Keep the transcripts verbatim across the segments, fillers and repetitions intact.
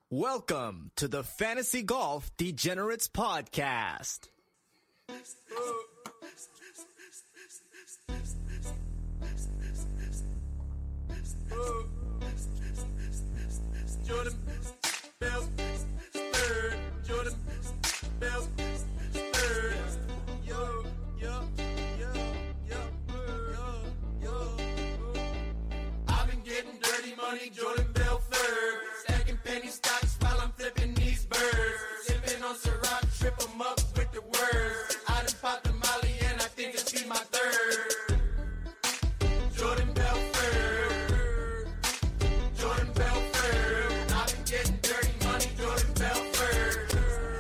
Welcome to the Fantasy Golf Degenerates Podcast. Jordan Bell, third. Jordan Bell, third. Yo, yo, yo, yo, yo, yo. I've been getting dirty money, Jordan Bell, third. Stacking penny stocks while I'm flipping these birds. Sipping on Ciroc, trip 'em up with the words. I done popped the Molly and I think it's be my third. Jordan Bell, third. Jordan Bell, third. I've been getting dirty money, Jordan Bell, third.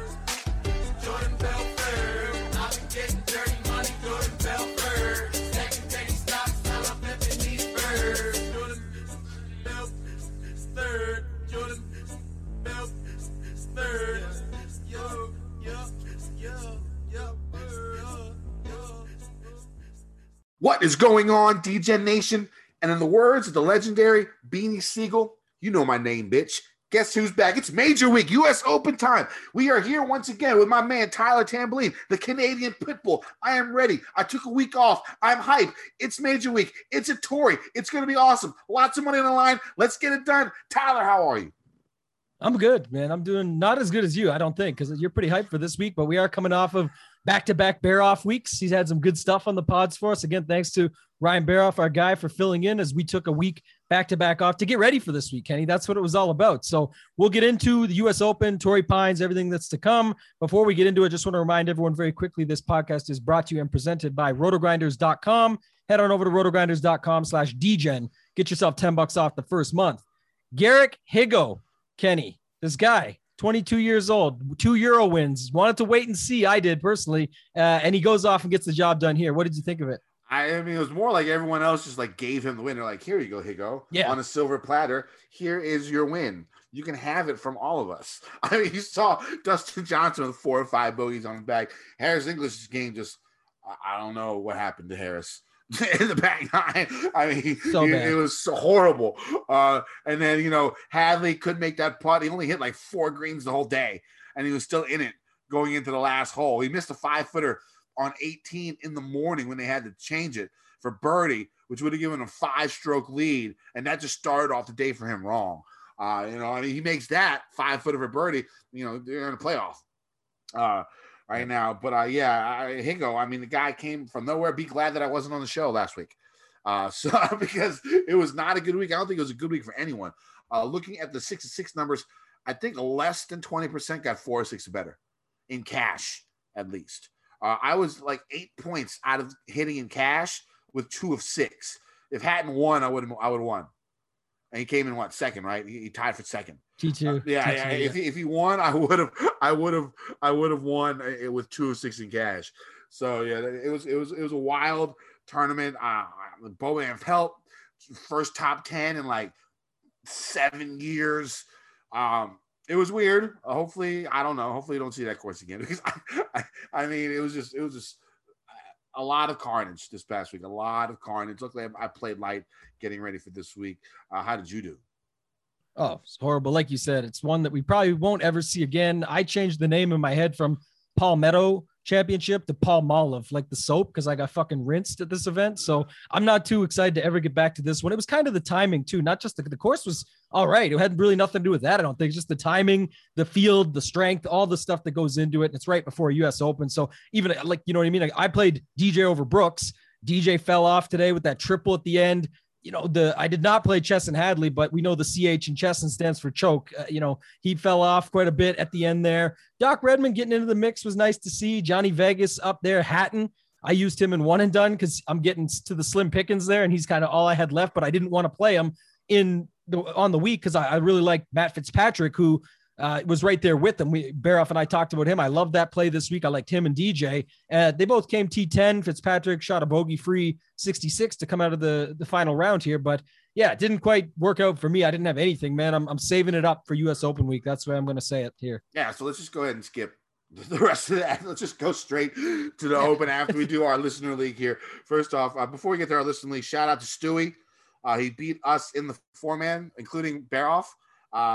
Jordan Bell, third. I've been getting dirty money, Jordan Bell, third. Stacking penny stocks while I'm flipping these birds. Jordan Bell, third. Jordan Bell, third. Yo, yo, yo, yo, yo, yo. What is going on, D-Gen Nation? And in the words of the legendary Beanie Siegel, you know my name, bitch. Guess who's back? It's Major Week, U S Open time. We are here once again with my man, Tyler Tamboline, the Canadian Pitbull. I am ready. I took a week off. I'm hyped. It's Major Week. It's a Tory. It's going to be awesome. Lots of money on the line. Let's get it done. Tyler, how are you? I'm good, man. I'm doing not as good as you, I don't think, because you're pretty hyped for this week, but we are coming off of back-to-back Bear-Off weeks. He's had some good stuff on the pods for us. Again, thanks to Ryan Bear-Off, our guy, for filling in as we took a week back-to-back off to get ready for this week, Kenny. That's what it was all about. So we'll get into the U S Open, Torrey Pines, everything that's to come. Before we get into it, just want to remind everyone very quickly, this podcast is brought to you and presented by roto grinders dot com. Head on over to roto grinders dot com slash D Gen. Get yourself ten bucks off the first month. Garrick Higgo, Kenny, this guy, twenty-two years old, two Euro wins, wanted to wait and see. I did personally. Uh, and he goes off and gets the job done here. What did you think of it? I mean, it was more like everyone else just like gave him the win. They're like, here you go, Higo. Yeah. On a silver platter. Here is your win. You can have it from all of us. I mean, you saw Dustin Johnson with four or five bogeys on his back. Harris English's game just, I don't know what happened to Harris in the back nine. I mean, So it, bad. it was so horrible. Uh, and then, you know, Hadley couldn't make that putt. He only hit like four greens the whole day, and he was still in it going into the last hole. He missed a five-footer on eighteen in the morning when they had to change it for birdie, which would have given him a five-stroke lead, and that just started off the day for him wrong. Uh, you know, I mean, he makes that five-footer for birdie, you know, they're in a playoff uh, right now. But, uh, yeah, I, Higo, I mean, the guy came from nowhere. Be glad that I wasn't on the show last week. Uh, so because it was not a good week. I don't think it was a good week for anyone. Uh, looking at the six to six numbers, I think less than twenty percent got four or six or better in cash, at least. Uh, I was like eight points out of hitting in cash with two of six. If Hatton won, I would have I would have won. And he came in what second, right? He, he tied for second. T two. Uh, yeah, T two, yeah. If he, if he won, I would have I would have I would have won uh, with two of six in cash. So yeah, it was it was it was a wild tournament. Uh, Bo Van Pelt, first top ten in like seven years. Um, It was weird. Uh, hopefully, I don't know. Hopefully, you don't see that course again because I, I, I mean, it was just, it was just a lot of carnage this past week. A lot of carnage. Luckily, I played light, getting ready for this week. Uh, how did you do? Oh, it's horrible. Like you said, it's one that we probably won't ever see again. I changed the name in my head from Palmetto Championship to Palmolive, like the soap, because I got fucking rinsed at this event. So I'm not too excited to ever get back to this one. It was kind of the timing too, not just the, the course was all right. It had really nothing to do with that. I don't think. It's just the timing, the field, the strength, all the stuff that goes into it. And it's right before U S Open. So even like, you know what I mean? Like, I played D J over Brooks. D J fell off today with that triple at the end. You know, the, I did not play Chesson Hadley, but we know the C H in Chesson stands for choke. Uh, you know, he fell off quite a bit at the end there. Doc Redman getting into the mix was nice to see. Johnny Vegas up there. Hatton, I used him in one and done because I'm getting to the slim pickings there, and he's kind of all I had left, but I didn't want to play him in the, on the week because I, I really like Matt Fitzpatrick, who uh, was right there with them. We, Baroff and I talked about him. I love that play this week. I liked him and D J. Uh, they both came T ten. Fitzpatrick shot a bogey-free sixty-six to come out of the, the final round here. But, yeah, it didn't quite work out for me. I didn't have anything, man. I'm, I'm saving it up for U S Open week. That's why I'm going to say it here. Yeah, so let's just go ahead and skip the rest of that. Let's just go straight to the Open after we do our listener league here. First off, uh, before we get to our listener league, shout out to Stewie. Uh, he beat us in the four-man, including Baroff. Uh,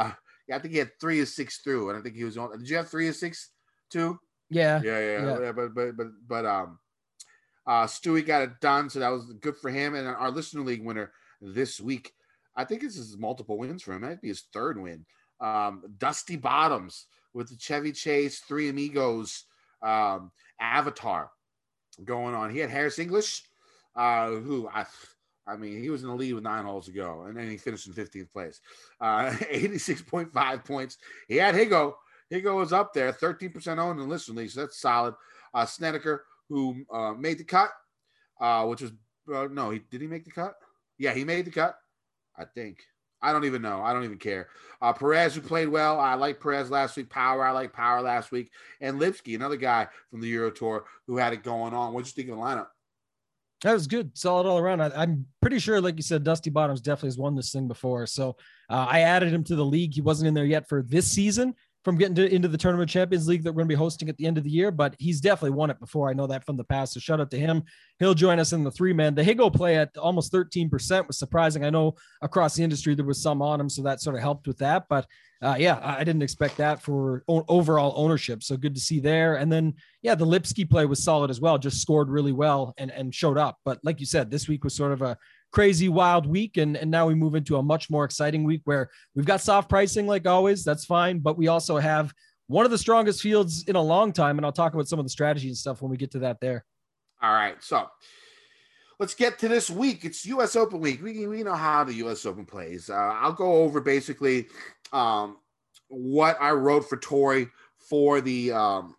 Yeah, I think he had three of six through, and I think he was on. Did you have three of six too? Yeah. Yeah, yeah, Yeah. yeah. But but but but um, uh, Stewie got it done, so that was good for him. And our listener league winner this week, I think this is multiple wins for him. That might be his third win. Um, Dusty Bottoms with the Chevy Chase, Three Amigos, um, Avatar going on. He had Harris English, uh, who I. I mean, he was in the lead with nine holes to go, and then he finished in fifteenth place. Uh, eighty-six point five points. He had Higo. Higo was up there, thirteen percent owned in Listener League, so that's solid. Uh, Snedeker, who uh, made the cut, uh, which was, uh, no, he did he make the cut? Yeah, he made the cut, I think. I don't even know. I don't even care. Uh, Perez, who played well. I like Perez last week. Power, I like Power last week. And Lipsky, another guy from the Euro Tour who had it going on. What did you think of the lineup? That was good. Solid all around. I, I'm pretty sure, like you said, Dusty Bottoms definitely has won this thing before. So uh, I added him to the league. He wasn't in there yet for this season from getting to, into the Tournament Champions League that we're going to be hosting at the end of the year, but he's definitely won it before. I know that from the past. So shout out to him. He'll join us in the three man. The Higo play at almost thirteen percent was surprising. I know across the industry there was some on him, so that sort of helped with that. But uh, yeah, I didn't expect that for o- overall ownership. So good to see there. And then, yeah, the Lipsky play was solid as well. Just scored really well and, and showed up. But like you said, this week was sort of a crazy, wild week. And, and now we move into a much more exciting week where we've got soft pricing like always. That's fine. But we also have one of the strongest fields in a long time. And I'll talk about some of the strategy and stuff when we get to that there. All right. So let's get to this week. It's U S Open week. We, we know how the U S Open plays. Uh, I'll go over basically um, what I wrote for Torrey for the um,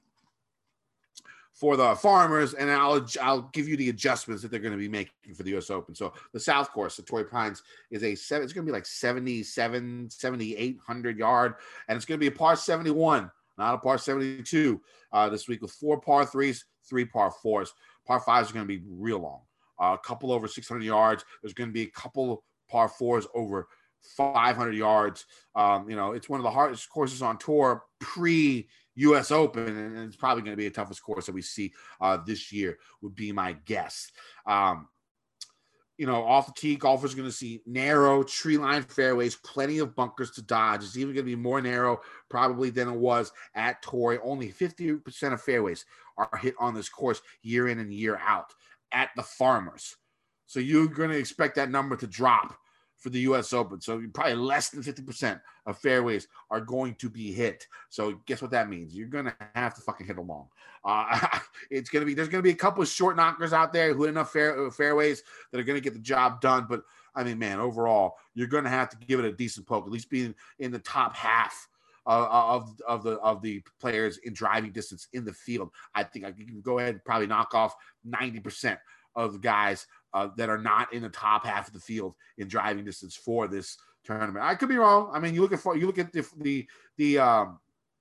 for the Farmers, and I'll I'll give you the adjustments that they're going to be making for the U S Open. So the South Course, the Torrey Pines, is a seven. It's going to be like seventy-seven, seventy-eight hundred yard, and it's going to be a par seventy-one, not a par seventy-two uh, this week with four par threes, three par fours. Par fives are going to be real long. Uh, a couple over six hundred yards. There's going to be a couple par fours over five hundred yards. Um, you know, it's one of the hardest courses on tour pre U S Open, and it's probably going to be the toughest course that we see uh, this year, would be my guess. Um, you know, off the tee, golfers are going to see narrow tree-lined fairways, plenty of bunkers to dodge. It's even going to be more narrow probably than it was at Torrey. Only fifty percent of fairways are hit on this course year in and year out at the Farmers. So you're going to expect that number to drop for the U S Open. So probably less than fifty percent of fairways are going to be hit. So guess what that means? You're going to have to fucking hit along. Uh, it's going to be, there's going to be a couple of short knockers out there who hit enough fair, fairways that are going to get the job done. But I mean, man, overall, you're going to have to give it a decent poke, at least being in the top half uh, of, of the, of the players in driving distance in the field. I think I can go ahead and probably knock off ninety percent of the guys uh, that are not in the top half of the field in driving distance for this tournament. I could be wrong. I mean, you look at you look at the the the um,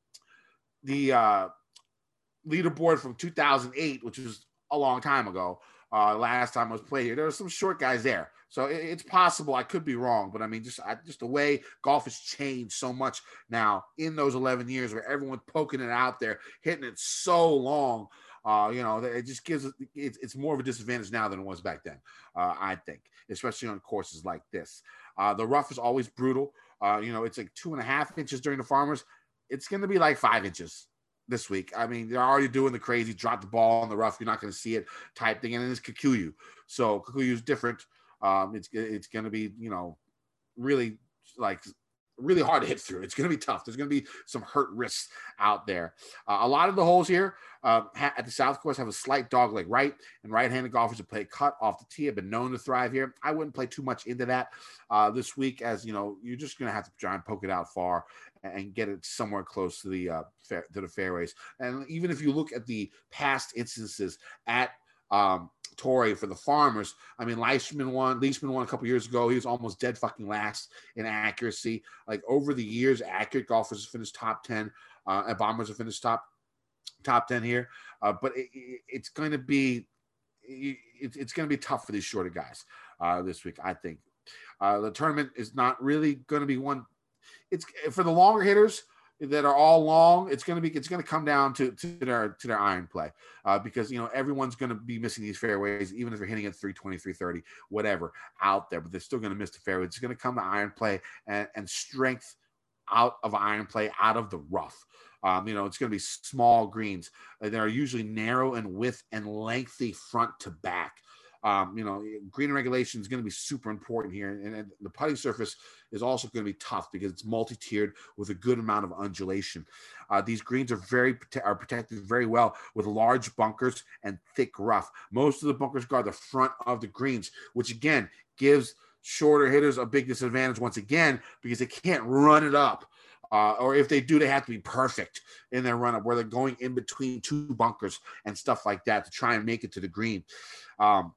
the uh, leaderboard from two thousand eight, which was a long time ago. Uh, last time I was played here, there were some short guys there, so it, it's possible I could be wrong. But I mean, just I, just the way golf has changed so much now in those eleven years, where everyone's poking it out there, hitting it so long. Uh, you know, it just gives it, it's more of a disadvantage now than it was back then, uh, I think, especially on courses like this. Uh, the rough is always brutal. Uh, you know, it's like two and a half inches during the Farmers. It's going to be like five inches this week. I mean, they're already doing the crazy drop the ball in the rough. You're not going to see it type thing. And then it's Kikuyu. So Kikuyu is different. Um, it's it's going to be, you know, really like really hard to hit through. It's going to be tough. There's going to be some hurt wrists out there. Uh, a lot of the holes here uh, ha- at the South Course have a slight dog leg right, and right-handed golfers who play cut off the tee have been known to thrive here. I wouldn't play too much into that uh, this week, as you know, you're just going to have to try and poke it out far and get it somewhere close to the uh, fair, to the fairways. And even if you look at the past instances at um, Torrey for the Farmers, I mean, Leishman won. Leishman won a couple years ago. He was almost dead fucking last in accuracy. Like over the years, accurate golfers have finished top ten, uh, and bombers have finished top top ten here. Uh, but it, it, it's going to be it, it's going to be tough for these shorter guys uh, this week, I think. Uh, the tournament is not really going to be one. It's for the longer hitters that are all long. It's going to be, it's going to come down to, to their, to their iron play uh, because, you know, everyone's going to be missing these fairways, even if they're hitting at three twenty, three thirty, whatever out there, but they're still going to miss the fairways. It's going to come to iron play and, and strength out of iron play, out of the rough. Um, you know, it's going to be small greens. Uh, They are usually narrow in width and lengthy front to back. Um, you know, green regulation is going to be super important here. And, and the putting surface is also going to be tough because it's multi-tiered with a good amount of undulation. Uh, these greens are very are protected very well with large bunkers and thick rough. Most of the bunkers guard the front of the greens, which again gives shorter hitters a big disadvantage once again because they can't run it up. Uh, or if they do, they have to be perfect in their run up where they're going in between two bunkers and stuff like that to try and make it to the green. Um,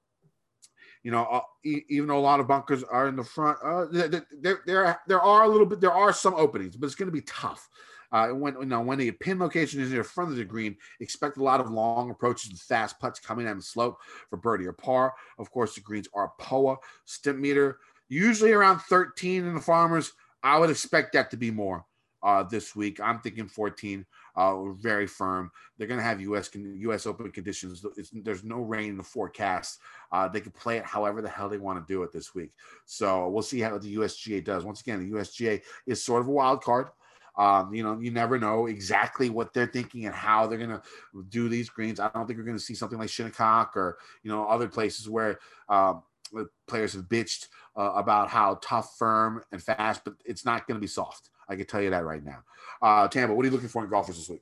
you know, uh, e- even though a lot of bunkers are in the front, uh, there, there, there, there are a little bit, there are some openings, but it's going to be tough. Uh, when you know when the pin location is near the front of the green, expect a lot of long approaches and fast putts coming down the slope for birdie or par. Of course, the greens are P O A stimp meter, usually around thirteen in the Farmers. I would expect that to be more. Uh, this week, I'm thinking fourteen. Uh, very firm. They're going to have U S U S Open conditions. It's, there's no rain in the forecast. Uh, they can play it however the hell they want to do it this week. So we'll see how the U S G A does. Once again, the U S G A is sort of a wild card. Um, you know, you never know exactly what they're thinking and how they're going to do these greens. I don't think we're going to see something like Shinnecock or you know other places where um, players have bitched uh, about how tough, firm, and fast, but it's not going to be soft. I can tell you that right now. Uh, Tampa, what are you looking for in golfers this week?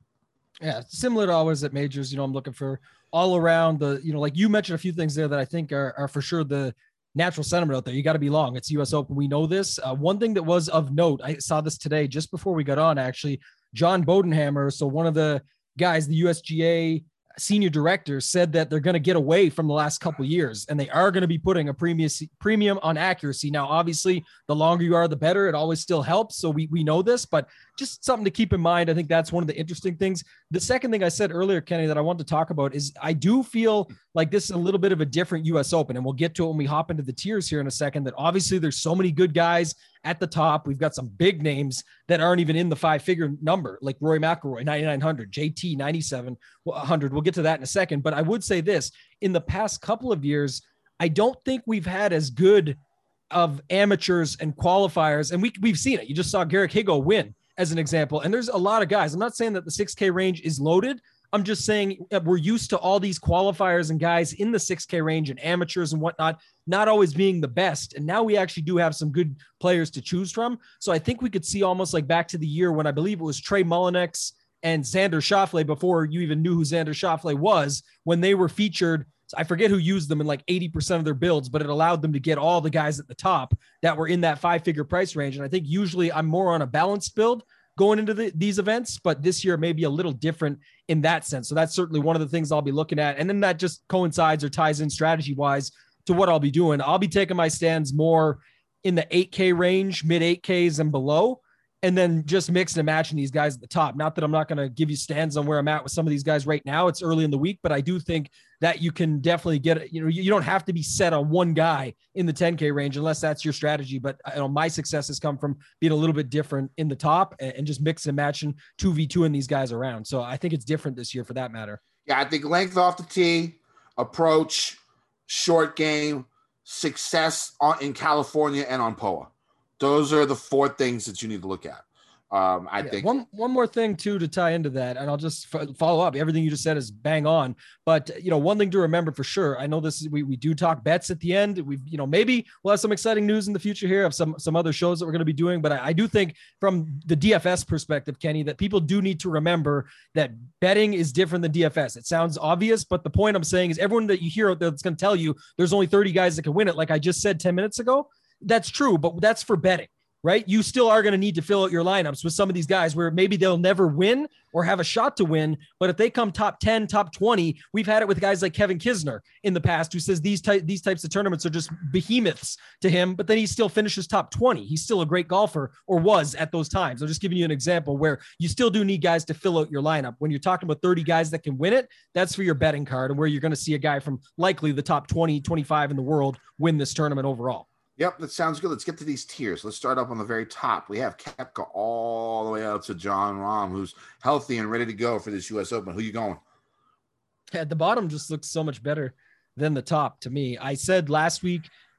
Yeah, similar to always at majors, you know, I'm looking for all around the, you know, like you mentioned a few things there that I think are, are for sure the natural sentiment out there. You got to be long. It's U S Open. We know this. Uh, one thing that was of note, I saw this today just before we got on, actually, John Bodenhammer. So one of the guys, the U S G A senior director, said that they're going to get away from the last couple of years and they are going to be putting a premium premium on accuracy. Now, obviously, the longer you are, the better. It always still helps. So we, we know this, but just something to keep in mind. I think that's one of the interesting things. The second thing I said earlier, Kenny, that I want to talk about is I do feel like this is a little bit of a different U S Open, and we'll get to it when we hop into the tiers here in a second, that obviously there's so many good guys at the top. We've got some big names that aren't even in the five figure number, like Rory McIlroy, ninety-nine hundred, J T, ninety-seven hundred. We'll get to that in a second. But I would say this, in the past couple of years, I don't think we've had as good of amateurs and qualifiers. And we, we've seen it. You just saw Garrick Higo win as an example. And there's a lot of guys. I'm not saying that the six K range is loaded. I'm just saying that we're used to all these qualifiers and guys in the six K range and amateurs and whatnot, not always being the best. And now we actually do have some good players to choose from. So I think we could see almost like back to the year when I believe it was Trey Mullinex and Xander Schauffele, before you even knew who Xander Schauffele was, when they were featured. I forget who used them in like eighty percent of their builds, but it allowed them to get all the guys at the top that were in that five figure price range. And I think usually I'm more on a balanced build going into the, these events, but this year may be a little different in that sense. So that's certainly one of the things I'll be looking at. And then that just coincides or ties in strategy wise to what I'll be doing. I'll be taking my stands more in the eight K range, mid eight Ks and below, and then just mixing and matching these guys at the top. Not that I'm not going to give you stands on where I'm at with some of these guys right now. It's early in the week, but I do think that you can definitely get, you know, you don't have to be set on one guy in the ten K range unless that's your strategy. But you know, my success has come from being a little bit different in the top and, and just mix and matching two v two in these guys around. So I think it's different this year for that matter. Yeah, I think length off the tee, approach, short game, success on, in California and on P O A. Those are the four things that you need to look at. Um, I yeah, think one one more thing too to tie into that, and I'll just f- follow up. Everything you just said is bang on, but you know, one thing to remember for sure. I know this is we we do talk bets at the end. We've you know maybe we'll have some exciting news in the future here of some some other shows that we're going to be doing. But I, I do think from the D F S perspective, Kenny, that people do need to remember that betting is different than D F S. It sounds obvious, but the point I'm saying is everyone that you hear out there that's going to tell you there's only thirty guys that can win it, like I just said ten minutes ago. That's true, but that's for betting. Right? You still are going to need to fill out your lineups with some of these guys where maybe they'll never win or have a shot to win. But if they come top ten, top twenty, we've had it with guys like Kevin Kisner in the past, who says these, ty- these types of tournaments are just behemoths to him, but then he still finishes top twenty. He's still a great golfer, or was at those times. I'm just giving you an example where you still do need guys to fill out your lineup. When you're talking about thirty guys that can win it, that's for your betting card, and where you're going to see a guy from likely the top twenty, twenty-five in the world win this tournament overall. Yep, that sounds good. Let's get to these tiers. Let's start up on the very top. We have Koepka all the way out to Jon Rahm, who's healthy and ready to go for this U S Open. Who you going? At the bottom just looks so much better than the top to me. I said last week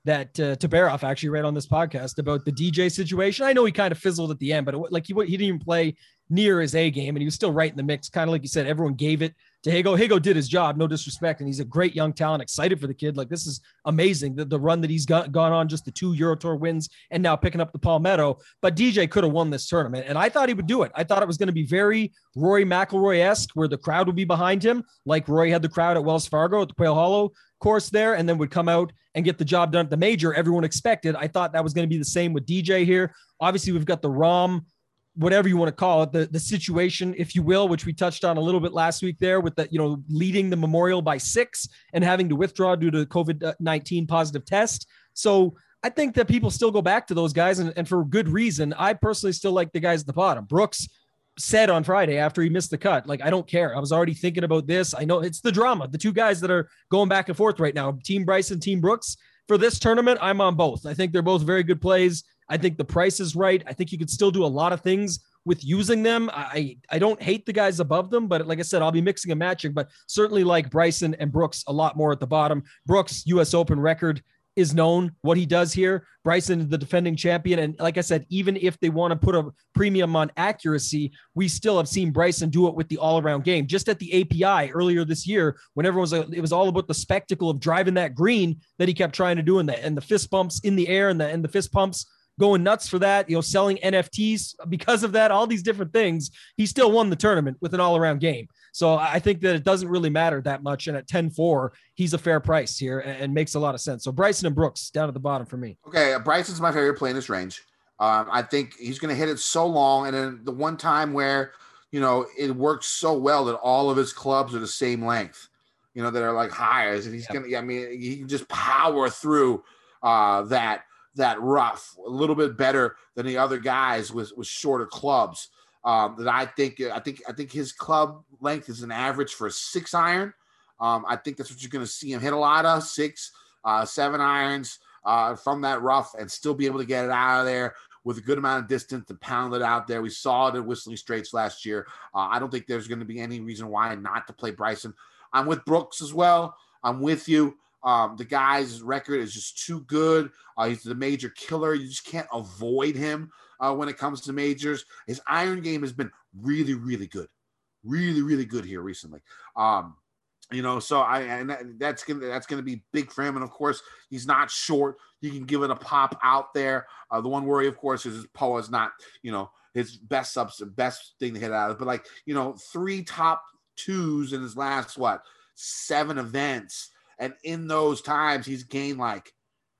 that uh, Tabaroff actually read on this podcast about the D J situation. I know he kind of fizzled at the end, but it, like he, he didn't even play near his A game, and he was still right in the mix. Kind of like you said, everyone gave it to Higo. Higo did his job, no disrespect, and he's a great young talent. Excited for the kid. Like, this is amazing, the, the run that he's got gone on, just the two Euro Tour wins, and now picking up the Palmetto. But D J could have won this tournament, and I thought he would do it. I thought it was going to be very Rory McIlroy-esque, where the crowd would be behind him, like Rory had the crowd at Wells Fargo at the Quail Hollow course there, and then would come out and get the job done at the major everyone expected. I thought that was going to be the same with D J here. Obviously, we've got the Rahm, whatever you want to call it, the, the situation, if you will, which we touched on a little bit last week there with the, you know, leading the Memorial by six and having to withdraw due to the COVID nineteen positive test. So I think that people still go back to those guys, and, and for good reason. I personally still like the guys at the bottom. Brooks said on Friday after he missed the cut, like, I don't care. I was already thinking about this. I know it's the drama. The two guys that are going back and forth right now, Team Bryson, Team Brooks, for this tournament, I'm on both. I think they're both very good plays. I think the price is right. I think you could still do a lot of things with using them. I, I don't hate the guys above them, but like I said, I'll be mixing and matching, but certainly like Bryson and Brooks a lot more at the bottom. Brooks, U S Open record is known, what he does here. Bryson, the defending champion. And like I said, even if they want to put a premium on accuracy, we still have seen Bryson do it with the all-around game. Just at the A P I earlier this year, when everyone was, it was all about the spectacle of driving that green that he kept trying to do in that, and the fist bumps in the air and the, and the fist pumps going nuts for that, you know, selling N F Ts because of that, all these different things. He still won the tournament with an all-around game. So I think that it doesn't really matter that much. And at ten four, he's a fair price here and, and makes a lot of sense. So Bryson and Brooks down at the bottom for me. Okay, Bryson's my favorite play in this range. Um, I think he's going to hit it so long. And then the one time where, you know, it works so well that all of his clubs are the same length, you know, that are like hires. And he's yeah. going to, I mean, he can just power through uh, that, that rough a little bit better than the other guys with, with shorter clubs. Um, that I think, I think, I think his club length is an average for a six iron. Um, I think that's what you're going to see him hit a lot of six, uh, seven irons uh, from that rough and still be able to get it out of there with a good amount of distance to pound it out there. We saw it at Whistling Straits last year. Uh, I don't think there's going to be any reason why not to play Bryson. I'm with Brooks as well. I'm with you. Um, the guy's record is just too good. Uh, he's the major killer. You just can't avoid him uh, when it comes to majors. His iron game has been really, really good. Really, really good here recently. Um, you know, so I and that, that's gonna that's gonna be big for him. And of course, he's not short. He can give it a pop out there. Uh, the one worry, of course, is his P O A is not, you know, his best subs, best thing to hit out of. But like, you know, three top twos in his last what seven events. And in those times, he's gained like,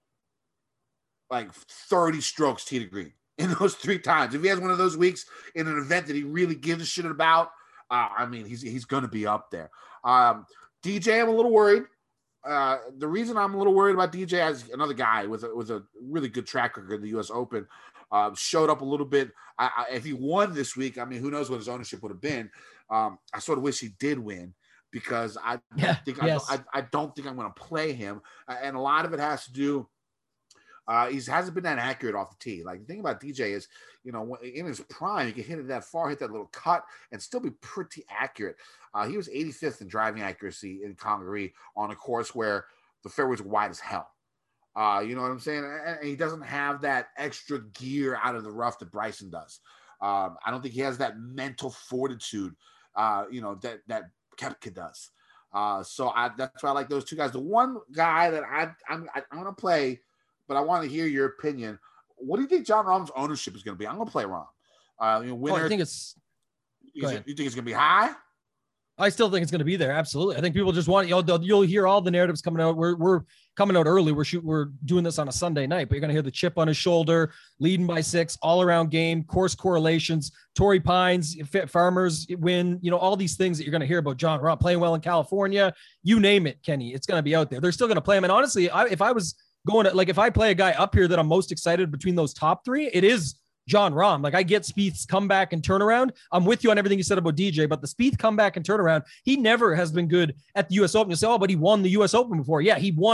like thirty strokes tee to green in those three times. If he has one of those weeks in an event that he really gives a shit about, uh, I mean, he's he's going to be up there. Um, D J, I'm a little worried. Uh, the reason I'm a little worried about D J as another guy with a, with a really good track record in the U S Open, uh, showed up a little bit. I, I, if he won this week, I mean, who knows what his ownership would have been. Um, I sort of wish he did win. Because I yeah, think yes. I, I, I don't think I'm going to play him, and a lot of it has to do. Uh, he hasn't been that accurate off the tee. Like the thing about D J is, you know, in his prime, he can hit it that far, hit that little cut, and still be pretty accurate. Uh, he was eighty-fifth in driving accuracy in Congaree on a course where the fairways are wide as hell. Uh, you know what I'm saying? And he doesn't have that extra gear out of the rough that Bryson does. Um, I don't think he has that mental fortitude. Uh, you know that that. Koepka does. Uh, so I, that's why I like those two guys. The one guy that I, I'm, I'm going to play, but I want to hear your opinion. What do you think Jon Rahm's ownership is going to be? I'm going to play Rahm. Uh, you know, winner, oh, I think it's. You think it's going to be high? I still think it's going to be there. Absolutely. I think people just want, you know, you'll hear all the narratives coming out. We're, we're coming out early. We're shoot, we're doing this on a Sunday night, but you're going to hear the chip on his shoulder, leading by six, all around game, course correlations, Torrey Pines, Farmers win, you know, all these things that you're going to hear about Jon Rahm playing well in California, you name it, Kenny, it's going to be out there. They're still going to play him. And honestly, I, if I was going to, like, if I play a guy up here that I'm most excited between those top three, it is Jon Rahm. Like, I get Spieth's comeback and turnaround. I'm with you on everything you said about D J, but the Spieth comeback and turnaround, he never has been good at the U S Open. You say, oh, but he won the U S Open before. Yeah, he won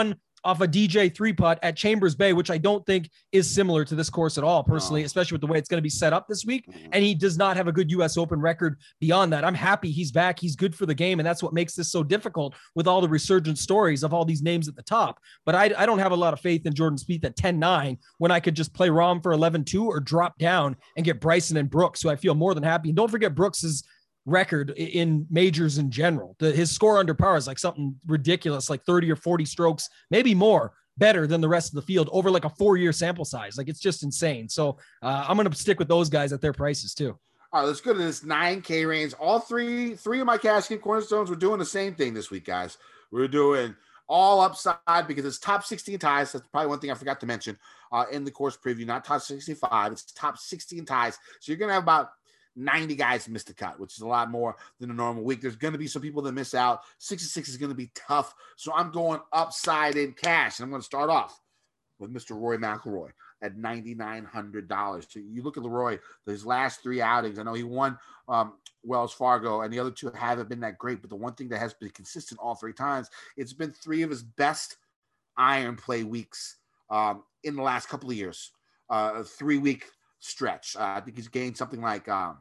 off a D J three putt at Chambers Bay, which I don't think is similar to this course at all, personally, No. especially with the way it's going to be set up this week. Mhm. And he does not have a good U S Open record beyond that. I'm happy he's back. He's good for the game. And that's what makes this so difficult with all the resurgent stories of all these names at the top. But I, I don't have a lot of faith in Jordan Spieth at ten nine when I could just play Rahm for eleven two or drop down and get Bryson and Brooks, who I feel more than happy. And don't forget Brooks's record in majors in general. The, his score under par is like something ridiculous, like thirty or forty strokes, maybe more, better than the rest of the field over like a four-year sample size. Like, it's just insane. So uh, I'm going to stick with those guys at their prices too. All right, let's go to this nine K range. All three, three of my cash game cornerstones, we're doing the same thing this week, guys. We're doing all upside because it's top sixteen ties. That's probably one thing I forgot to mention uh, in the course preview, not top sixty-five. It's top sixteen ties. So you're going to have about ninety guys miss the cut, which is a lot more than a normal week. There's going to be some people that miss out. sixty-six is going to be tough. So I'm going upside in cash. And I'm going to start off with Mister Rory McIlroy at nine thousand nine hundred dollars. So you look at Leroy, his last three outings. I know he won um, Wells Fargo, and the other two haven't been that great. But the one thing that has been consistent all three times, it's been three of his best iron play weeks um, in the last couple of years. Uh, a three-week stretch. Uh, I think he's gained something like um,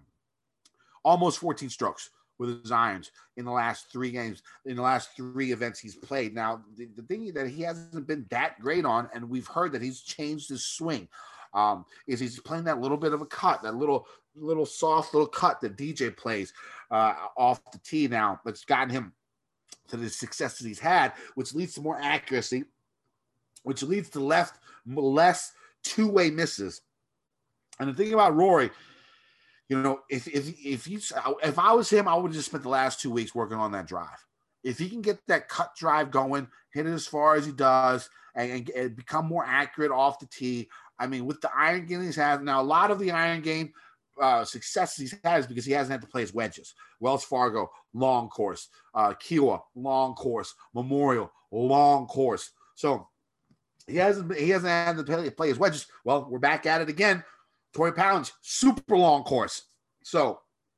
almost fourteen strokes with his irons in the last three games, in the last three events he's played. Now, the, the thing that he hasn't been that great on, and we've heard that he's changed his swing, um, is he's playing that little bit of a cut, that little, little soft little cut that D J plays uh, off the tee now that's gotten him to the success that he's had, which leads to more accuracy, which leads to left, less two-way misses. And the thing about Rory, you know, if if if you if I was him, I would have just spent the last two weeks working on that drive. If he can get that cut drive going, hit it as far as he does, and, and, and become more accurate off the tee. I mean, with the iron game he's had now, a lot of the iron game uh, success he's had is because he hasn't had to play his wedges. Wells Fargo, long course. Uh, Kiowa, long course. Memorial, long course. So he hasn't he hasn't had to play, play his wedges. Well, we're back at it again. Torrey Pines, super long course. So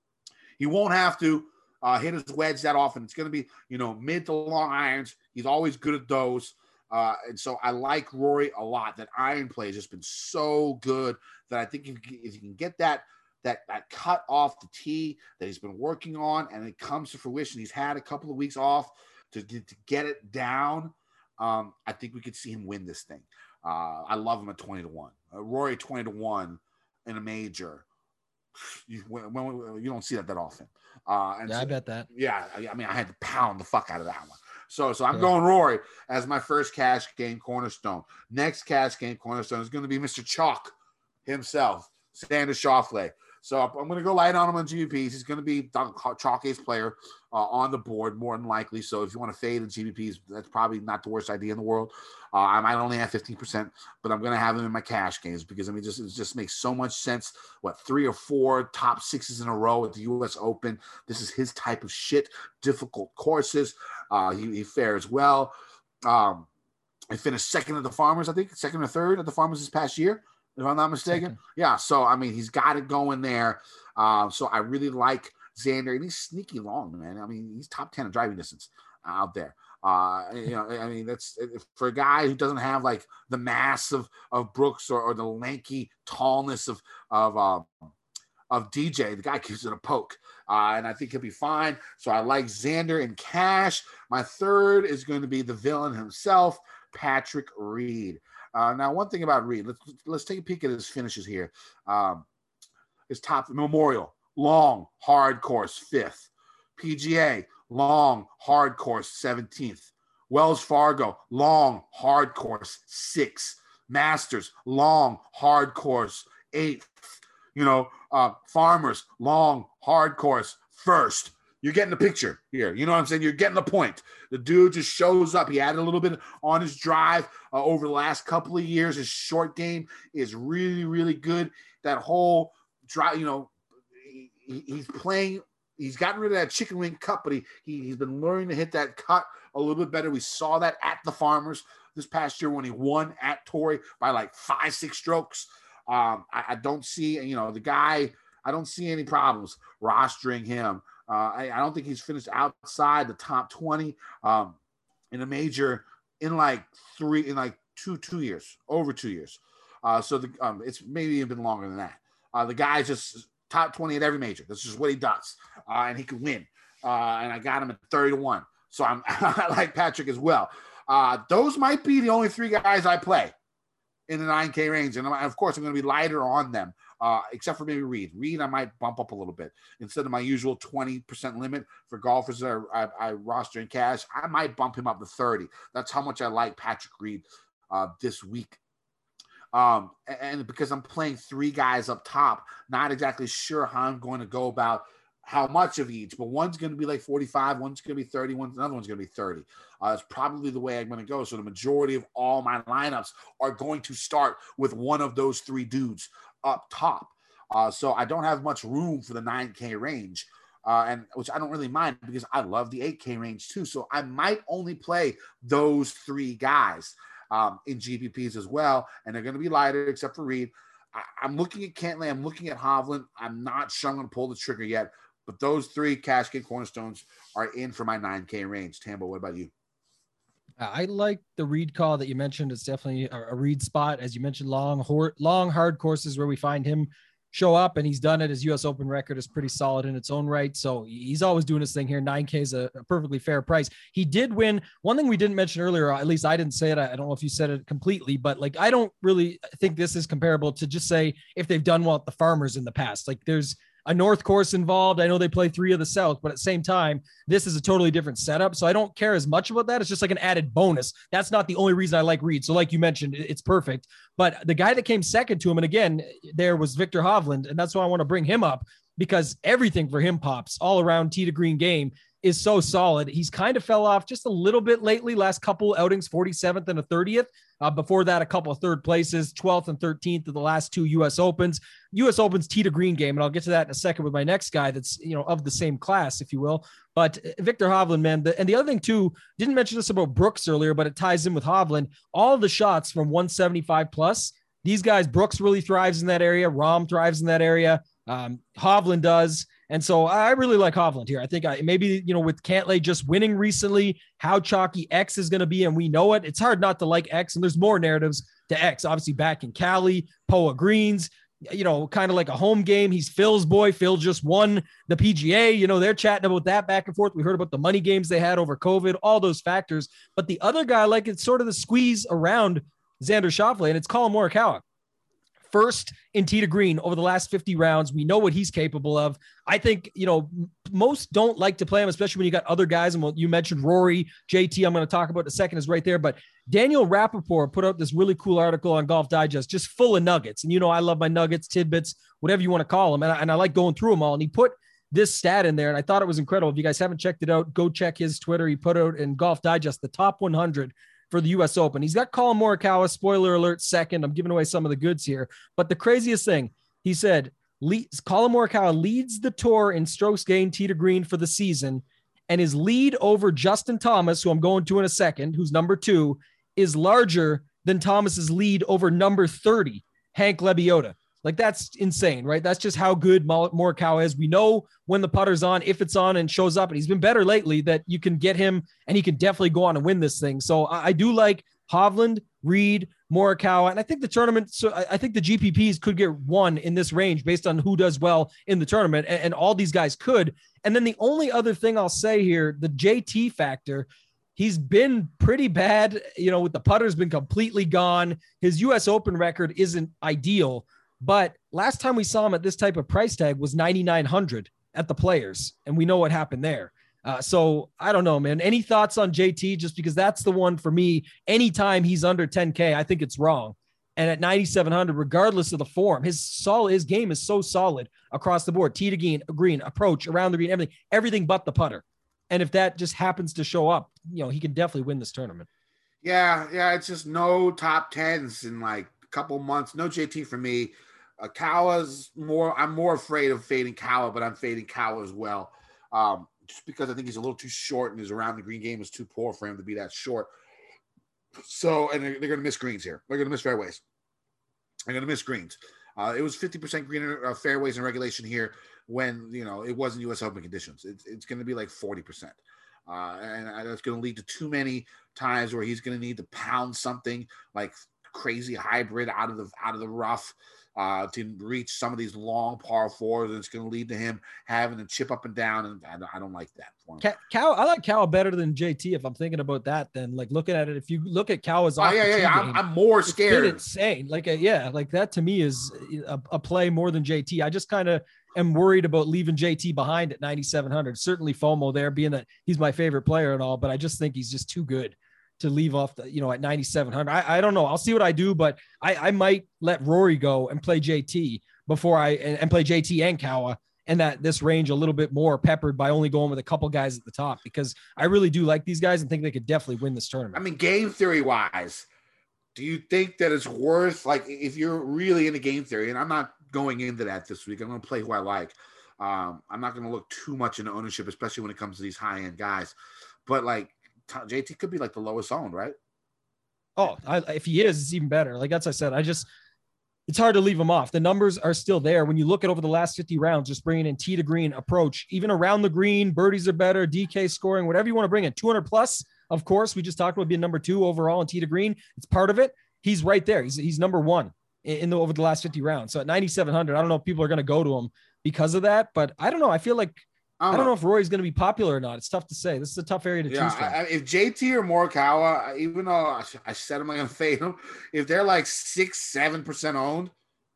he won't have to uh, hit his wedge that often. It's going to be, you know, mid to long irons. He's always good at those. Uh, and so I like Rory a lot. That iron play has just been so good that I think if, if you can get that, that, that cut off the tee that he's been working on and it comes to fruition, he's had a couple of weeks off to, to get it down. Um, I think we could see him win this thing. Uh, I love him at twenty to one. Uh, Rory twenty to one in a major. You, when, when, you don't see that that often. Uh, and Yeah, so, I bet that. Yeah, I, I mean, I had to pound the fuck out of that one. So, so I'm Yeah. going Rory as my first cash game cornerstone. Next cash game cornerstone is going to be Mister Chalk himself, Xander Schauffele. So I'm going to go light on him on G B Ps. He's going to be Chalky's player uh, on the board more than likely. So if you want to fade in G B Ps, that's probably not the worst idea in the world. Uh, I might only have fifteen percent, but I'm going to have him in my cash games because I mean, just it just makes so much sense. What, three or four top sixes in a row at the U S Open? This is his type of shit. Difficult courses. Uh, he, he fares well. Um, I finished second at the Farmers, I think, second or third at the Farmers this past year, if I'm not mistaken. Second. Yeah, so, I mean, he's got it going there. Um, so I really like Xander, and he's sneaky long, man. I mean, he's top ten in driving distance out there. Uh, you know, I mean, that's for a guy who doesn't have like the mass of, of Brooks or, or the lanky tallness of of um, of D J. The guy gives it a poke, uh, and I think he'll be fine. So I like Xander in cash. My third is going to be the villain himself, Patrick Reed. Uh, now, one thing about Reed, let's let's take a peek at his finishes here. Um, his top Memorial, long, hard course, fifth. P G A, long, hard course, seventeenth. Wells Fargo, long, hard course, sixth. Masters, long, hard course, eighth. You know, uh, Farmers, long, hard course, first. You're getting the picture here. You know what I'm saying? You're getting the point. The dude just shows up. He added a little bit on his drive uh, over the last couple of years. His short game is really, really good. That whole drive, you know, he, he's playing. He's gotten rid of that chicken wing cut, but he, he, he's been learning to hit that cut a little bit better. We saw that at the Farmers this past year when he won at Torrey by like five, six strokes. Um, I, I don't see, you know, the guy, I don't see any problems rostering him. Uh, I, I don't think he's finished outside the top twenty um, in a major in like three, in like two, two years, over two years. Uh, so the, um, it's maybe even been longer than that. Uh, the guy's just top twenty at every major. That's just what he does. Uh, and he can win. Uh, and I got him at thirty to one. So I'm, I like Patrick as well. Uh, those might be the only three guys I play in the nine K range. And of course, I'm going to be lighter on them, uh, except for maybe Reed. Reed, I might bump up a little bit. Instead of my usual twenty percent limit for golfers that are, I, I roster in cash, I might bump him up to thirty. That's how much I like Patrick Reed uh, this week. Um, and because I'm playing three guys up top, not exactly sure how I'm going to go about how much of each, but one's going to be like forty-five, one's going to be thirty, one's, another one's going to be thirty. Uh, it's probably the way I'm going to go. So the majority of all my lineups are going to start with one of those three dudes up top. Uh, so I don't have much room for the nine K range, uh, and which I don't really mind because I love the eight K range too. So I might only play those three guys um, in G P Ps as well, and they're going to be lighter except for Reed. I, I'm looking at Cantlay. I'm looking at Hovland. I'm not sure I'm going to pull the trigger yet. But those three cash game cornerstones are in for my nine K range. Tambo, what about you? I like the Reed call that you mentioned. It's definitely a, a Reed spot. As you mentioned, long, hor- long, hard courses where we find him show up, and he's done it. His U S Open record is pretty solid in its own right. So he's always doing his thing here. nine K is a, a perfectly fair price. He did win. One thing we didn't mention earlier, at least I didn't say it. I, I don't know if you said it completely, but like, I don't really think this is comparable to just say if they've done well at the Farmers in the past. Like there's a North course involved. I know they play three of the South, but at the same time, this is a totally different setup. So I don't care as much about that. It's just like an added bonus. That's not the only reason I like Reed. So like you mentioned, it's perfect. But the guy that came second to him, and again, there was Victor Hovland. And that's why I want to bring him up, because everything for him pops all around tee to green game is so solid. He's kind of fell off just a little bit lately, last couple outings, forty-seventh and a thirtieth. Uh, before that, a couple of third places, twelfth and thirteenth of the last two U S Opens. U S Opens tee to green game, and I'll get to that in a second with my next guy that's, you know, of the same class, if you will. But Victor Hovland, man, the, and the other thing too, didn't mention this about Brooks earlier, but it ties in with Hovland. All the shots from one seventy-five plus, these guys, Brooks really thrives in that area. Rahm thrives in that area. Um, Hovland does. And so I really like Hovland here. I think I maybe, you know, with Cantlay just winning recently, how chalky X is going to be. And we know it. It's hard not to like X. And there's more narratives to X, obviously back in Cali, Poa Greens, you know, kind of like a home game. He's Phil's boy. Phil just won the P G A. You know, they're chatting about that back and forth. We heard about the money games they had over COVID, all those factors. But the other guy, like it's sort of the squeeze around Xander Schauffele, and it's Colin Morikawa. First in tee to green over the last fifty rounds. We know what he's capable of. I think, you know, most don't like to play him, especially when you got other guys. And you mentioned Rory, J T, I'm going to talk about in a second, is right there. But Daniel Rappaport put out this really cool article on Golf Digest, just full of nuggets. And, you know, I love my nuggets, tidbits, whatever you want to call them. And I, and I like going through them all. And he put this stat in there, and I thought it was incredible. If you guys haven't checked it out, go check his Twitter. He put out in Golf Digest the top one hundred for the U S Open. He's got Colin Morikawa, spoiler alert, second. I'm giving away some of the goods here. But the craziest thing, he said, leads, Colin Morikawa leads the tour in strokes gained tee to green for the season, and his lead over Justin Thomas, who I'm going to in a second, who's number two, is larger than Thomas's lead over number thirty, Hank Lebioda. Like, that's insane, right? That's just how good Morikawa is. We know when the putter's on, if it's on and shows up, and he's been better lately, that you can get him and he can definitely go on and win this thing. So I, I do like Hovland, Reed, Morikawa, and I think the tournament, so I, I think the G P Ps could get one in this range based on who does well in the tournament, and, and all these guys could. And then the only other thing I'll say here, the J T factor, he's been pretty bad, you know, with the putter's been completely gone. His U S Open record isn't ideal. But last time we saw him at this type of price tag was ninety-nine hundred at the Players, and we know what happened there. Uh, so I don't know, man. Any thoughts on J T? Just because that's the one for me. Anytime he's under ten K, I think it's wrong. And at ninety-seven hundred, regardless of the form, his solid, his game is so solid across the board. Tee to green, green, approach, around the green, everything, everything but the putter. And if that just happens to show up, you know, he can definitely win this tournament. Yeah, yeah. It's just no top tens in like a couple months. No J T for me. Uh, Kawa's more, I'm more afraid of fading Kawa, but I'm fading Kawa as well. Um, just because I think he's a little too short and his around the green game is too poor for him to be that short. So, and they're, they're going to miss greens here. They're going to miss fairways. They're going to miss greens. Uh, it was fifty percent greener uh, fairways in regulation here when, you know, it wasn't U S Open conditions. It's, it's going to be like forty percent. Uh, and that's going to lead to too many times where he's going to need to pound something like crazy hybrid out of the out of the rough uh, to reach some of these long par fours, and it's going to lead to him having to chip up and down, and I, I don't like that for him. Cal, I like Cal better than J T if I'm thinking about that. Then like looking at it, if you look at Cal as oh yeah yeah, yeah. I'm, I'm more scared. It's insane, like a, yeah, like that to me is a, a play more than J T. I just kind of am worried about leaving J T behind at ninety-seven hundred. Certainly FOMO there, being that he's my favorite player and all, but I just think he's just too good to leave off the, you know, at ninety-seven hundred. I, I don't know. I'll see what I do, but I, I might let Rory go and play J T before I, and, and play J T and Kawa, and that this range a little bit more peppered by only going with a couple guys at the top, because I really do like these guys and think they could definitely win this tournament. I mean, game theory wise, do you think that it's worth, like, if you're really into game theory, and I'm not going into that this week, I'm going to play who I like. Um, I'm not going to look too much into ownership, especially when it comes to these high end guys, but like, J T could be like the lowest owned, right? Oh, I, if he is, it's even better. Like as I said, I just, it's hard to leave him off. The numbers are still there. When you look at over the last fifty rounds, just bringing in tee to green approach, even around the green, birdies are better, D K scoring, whatever you want to bring in, two hundred plus. Of course, we just talked about being number two overall in tee to green. It's part of it. He's right there. He's, he's number one in, in the, over the last fifty rounds. So at ninety-seven hundred, I don't know if people are going to go to him because of that, but I don't know. I feel like, I don't, I don't know. know if Rory's going to be popular or not. It's tough to say. This is a tough area to yeah, choose from. I, if J T or Morikawa, even though I, I said I'm not going to fade them, if they're like six, seven percent owned,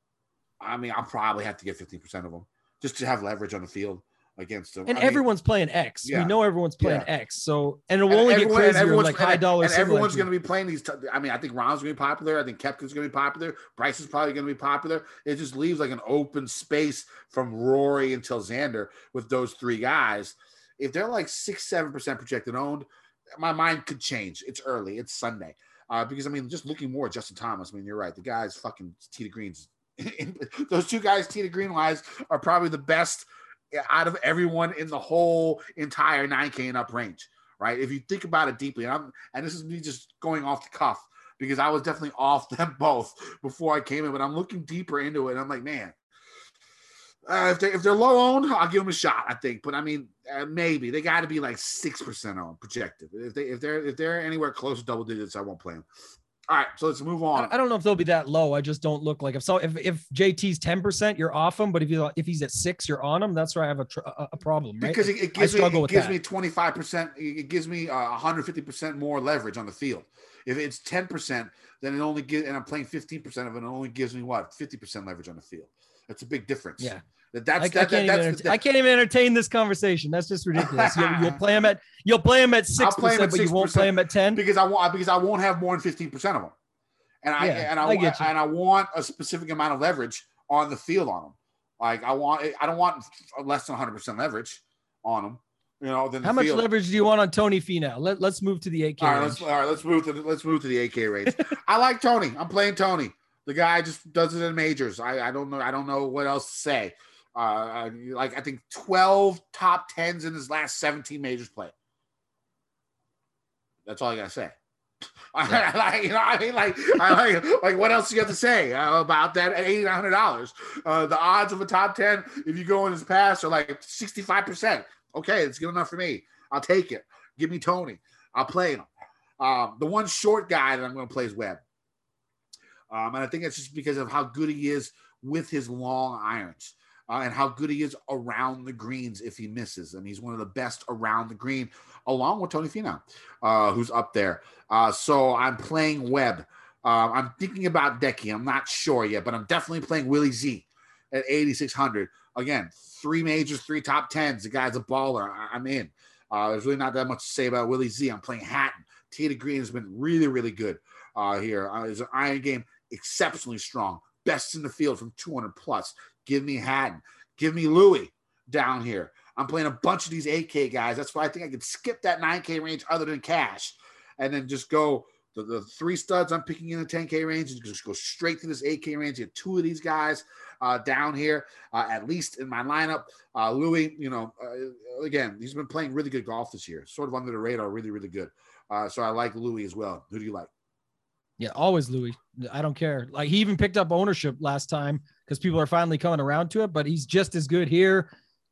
I mean, I'll probably have to get fifteen percent of them just to have leverage on the field against them. And I everyone's mean, playing X. yeah. We know everyone's playing Yeah. X. So, and it will only get crazier like high dollar. And everyone's going to be playing these. T- I mean, I think Rahm's going to be popular. I think Koepka's going to be popular. Bryce is probably going to be popular. It just leaves like an open space from Rory until Xander with those three guys. If they're like six, seven percent projected owned, my mind could change. It's early. It's Sunday. Uh, because I mean, just looking more at Justin Thomas. I mean, you're right. The guy's fucking tee to greens. Those two guys, tee to green wise, are probably the best out of everyone in the whole entire nine K and up range, right? If you think about it deeply, and I'm, and this is me just going off the cuff because I was definitely off them both before I came in, but I'm looking deeper into it. And I'm like, man, uh, if they if they're low owned, I'll give them a shot, I think. But I mean, uh, maybe they got to be like six percent owned projected. If they if they're if they're anywhere close to double digits, I won't play them. All right, so let's move on. I don't know if they'll be that low. I just don't look like if so. If if J T's ten percent, you're off him. But if you if he's at six, you're on him. That's where I have a tr- a problem, right? Because it, it gives me it gives me twenty-five percent. It gives me uh, one hundred fifty percent more leverage on the field. If it's ten percent, then it only gives, and I'm playing fifteen percent of it. It only gives me what fifty percent leverage on the field. That's a big difference. Yeah. That, that's, I, that, I, can't that, even that's, that, I can't even entertain this conversation. That's just ridiculous. You'll, you'll play him at you'll play him at six percent, but you won't play him at ten because I want because I won't have more than fifteen percent of them. And I yeah, and I, I and I want a specific amount of leverage on the field on them. Like I want, I don't want less than one hundred percent leverage on them. You know, then how much field. leverage do you want on Tony Finau? Let Let's move to the eight K. All right, let's all right, let's move to the, let's move to the eight K range. I like Tony. I'm playing Tony. The guy just does it in majors. I, I don't know. I don't know what else to say. Uh, like I think twelve top tens in his last seventeen majors play. That's all I gotta say. Yeah. like, you know, I mean, like, I like, like, what else do you have to say uh, about that at eighty nine hundred dollars? Uh, the odds of a top ten, if you go in his past, are like sixty five percent. Okay, it's good enough for me. I'll take it. Give me Tony. I'll play him. Um, the one short guy that I'm going to play is Webb, um, and I think that's just because of how good he is with his long irons. Uh, and how good he is around the greens if he misses. And he's one of the best around the green, along with Tony Finau, uh, who's up there. Uh, so I'm playing Webb. Uh, I'm thinking about Decky. I'm not sure yet, but I'm definitely playing Willie Z at eighty-six hundred. Again, three majors, three top tens. The guy's a baller. I- I'm in. Uh, there's really not that much to say about Willie Z. I'm playing Hatton. Tee to green has been really, really good uh, here. Uh, his iron game, exceptionally strong. Best in the field from two hundred plus. Give me Hatton. Give me Louis down here. I'm playing a bunch of these eight K guys. That's why I think I could skip that nine K range other than cash and then just go the, the three studs I'm picking in the ten K range and just go straight to this eight K range. Get two of these guys uh, down here, uh, at least in my lineup. Uh, Louis, you know, uh, again, he's been playing really good golf this year, sort of under the radar, really, really good. Uh, so I like Louis as well. Who do you like? Yeah, always Louis. I don't care. Like he even picked up ownership last time because people are finally coming around to it, but he's just as good here.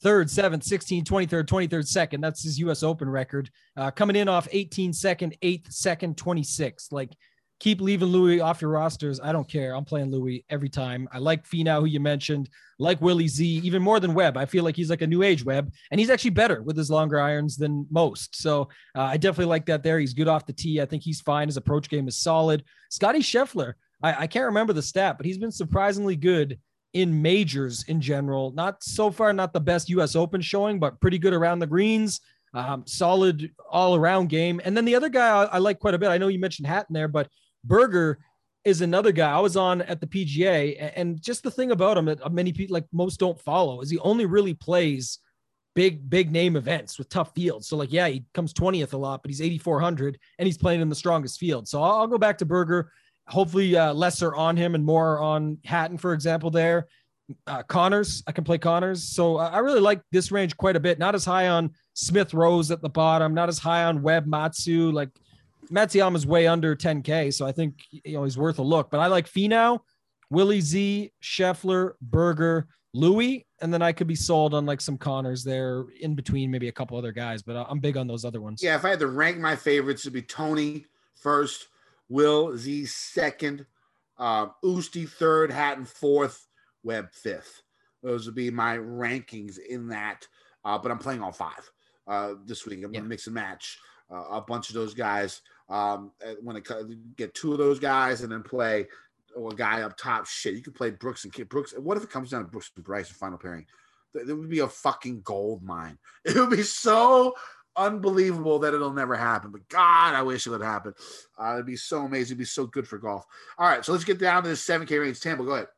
third, seventh, sixteenth, twenty-third, twenty-third, second. That's his U S Open record. Uh, coming in off eighteen second, eighth, second, twenty-sixth. Like, keep leaving Louis off your rosters. I don't care. I'm playing Louis every time. I like Finau, who you mentioned, like Willie Z, even more than Webb. I feel like he's like a new age Webb, and he's actually better with his longer irons than most. So uh, I definitely like that there. He's good off the tee. I think he's fine. His approach game is solid. Scotty Scheffler, I, I can't remember the stat, but he's been surprisingly good in majors in general. Not so far, not the best U S Open showing, but pretty good around the greens. Um, solid all around game. And then the other guy I, I like quite a bit. I know you mentioned Hatton there, but Berger is another guy I was on at the P G A. And just the thing about him that many people, like most don't follow, is he only really plays big, big name events with tough fields. So like, yeah, he comes twentieth a lot, but he's eighty-four hundred and he's playing in the strongest field. So I'll, I'll go back to Berger. Hopefully uh, lesser on him and more on Hatton, for example, there. Uh, Connors, I can play Connors. So uh, I really like this range quite a bit. Not as high on Smith Rose at the bottom, not as high on Webb Matsu. Like, Matsuyama's way under ten K, so I think, you know, he's worth a look. But I like Finau, Willie Z, Scheffler, Berger, Louis, and then I could be sold on like some Connors there in between, maybe a couple other guys. But I'm big on those other ones. Yeah, if I had to rank my favorites, it'd be Tony first, Will Z second, uh, Usti third, Hatton fourth, Webb fifth. Those would be my rankings in that. Uh, but I'm playing all five uh, this week. I'm yeah. going to mix and match uh, a bunch of those guys. Um, when it get two of those guys and then play a guy up top, shit, you could play Brooks and Kid Brooks. What if it comes down to Brooks and Bryce in final pairing? There would be a fucking gold mine. It would be so unbelievable that it'll never happen. But God, I wish it would happen. Uh, it'd be so amazing. It'd be so good for golf. All right, so let's get down to the seven K range. Tampa, go ahead.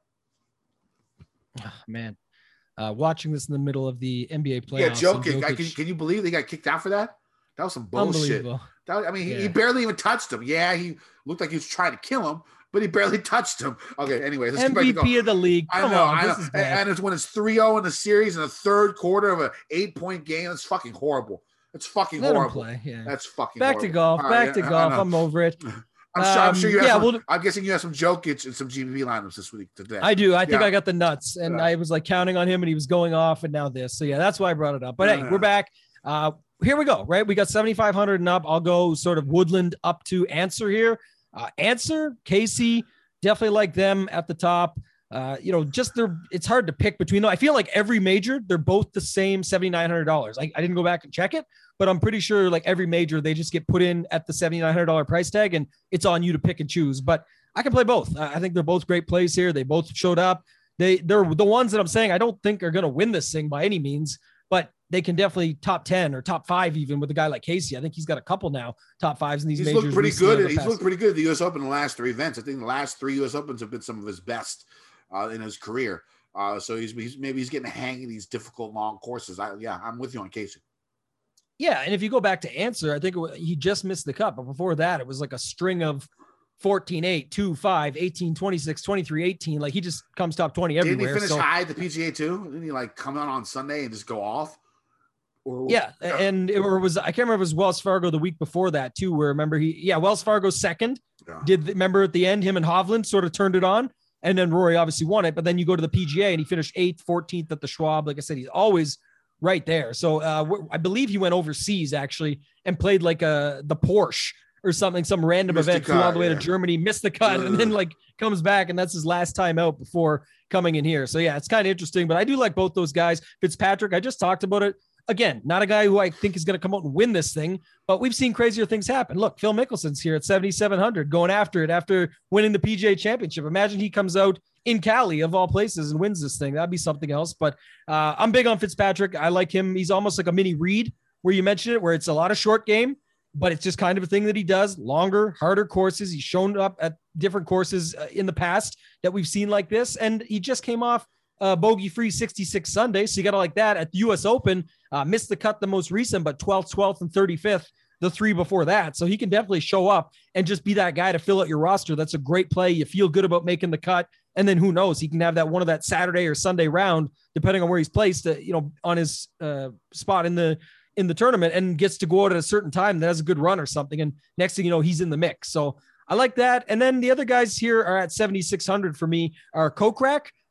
Oh, man, uh, watching this in the middle of the N B A playoffs. Yeah, joking. I, can, can you believe they got kicked out for that? That was some bullshit. That, I mean, he, yeah. he barely even touched him. Yeah, he looked like he was trying to kill him, but he bararely touched him. Okay, anyway. Let's M V P of the league. Come I know, on, I know. And, and it's when it's three oh in the series in the third quarter of an eight-point game. That's fucking horrible. It's fucking Let horrible. Him play. Yeah. That's fucking Back horrible. to golf. All Back right, to I, golf. I I'm over it. I'm, sure, I'm sure you um, have yeah, some, we'll, I'm guessing you have some Jokic and some G B P lineups this week today. I do. I think yeah. I got the nuts, and yeah. I was like counting on him, and he was going off, and now this. So yeah, that's why I brought it up. But yeah. hey, we're back. Uh, here we go. Right, we got seventy-five hundred and up. I'll go sort of Woodland up to Answer here. Uh, Answer, Casey, definitely like them at the top. Uh, you know, just they're. It's hard to pick between them. I feel like every major, they're both the same seventy-nine hundred dollars. I, I didn't go back and check it, but I'm pretty sure like every major, they just get put in at the seventy-nine hundred dollars price tag, and it's on you to pick and choose. But I can play both. I think they're both great plays here. They both showed up. They, they're the ones that I'm saying I don't think are going to win this thing by any means, but they can definitely top ten or top five even with a guy like Casey. I think he's got a couple now top fives in these he's majors. Looked pretty good. He's looked pretty good at the U S Open in the last three events. I think the last three U S Opens have been some of his best uh, in his career. Uh, so he's, he's maybe he's getting a hang of these difficult long courses. I, yeah, I'm with you on Casey. Yeah, and if you go back to Answer, I think it was, he just missed the cut, but before that, it was like a string of fourteen eight, two five, eighteen twenty-six, twenty-three eighteen. Like he just comes top twenty everywhere. Didn't he finish so, high at the P G A too? Didn't he like come out on Sunday and just go off? Or, yeah, and it was I can't remember if it was Wells Fargo the week before that too, where remember he yeah, Wells Fargo second. Yeah. Did remember at the end him and Hovland sort of turned it on, and then Rory obviously won it, but then you go to the P G A and he finished eighth, fourteenth at the Schwab. Like I said, he's always right there. So uh, I believe he went overseas actually and played like a the Porsche or something, some random missed event, cut, flew all the way yeah. to Germany, missed the cut, uh, and then like comes back, and that's his last time out before coming in here. So yeah, it's kind of interesting, but I do like both those guys. Fitzpatrick, I just talked about it. Again, not a guy who I think is going to come out and win this thing, but we've seen crazier things happen. Look, Phil Mickelson's here at seventy-seven hundred going after it after winning the P G A championship. Imagine he comes out in Cali of all places and wins this thing. That'd be something else, but uh, I'm big on Fitzpatrick. I like him. He's almost like a mini Reed where you mentioned it, where it's a lot of short game, but it's just kind of a thing that he does. Longer, harder courses. He's shown up at different courses uh, in the past that we've seen like this. And he just came off uh, bogey-free sixty-six Sunday. So you got to like that at the U S Open. Uh, missed the cut the most recent, but twelfth, twelfth, and thirty-fifth, the three before that. So he can definitely show up and just be that guy to fill out your roster. That's a great play. You feel good about making the cut. And then who knows, he can have that one of that Saturday or Sunday round, depending on where he's placed, uh, you know, on his uh, spot in the, in the tournament and gets to go out at a certain time that has a good run or something. And next thing you know, he's in the mix. So I like that. And then the other guys here are at seventy-six hundred for me are Kokrak.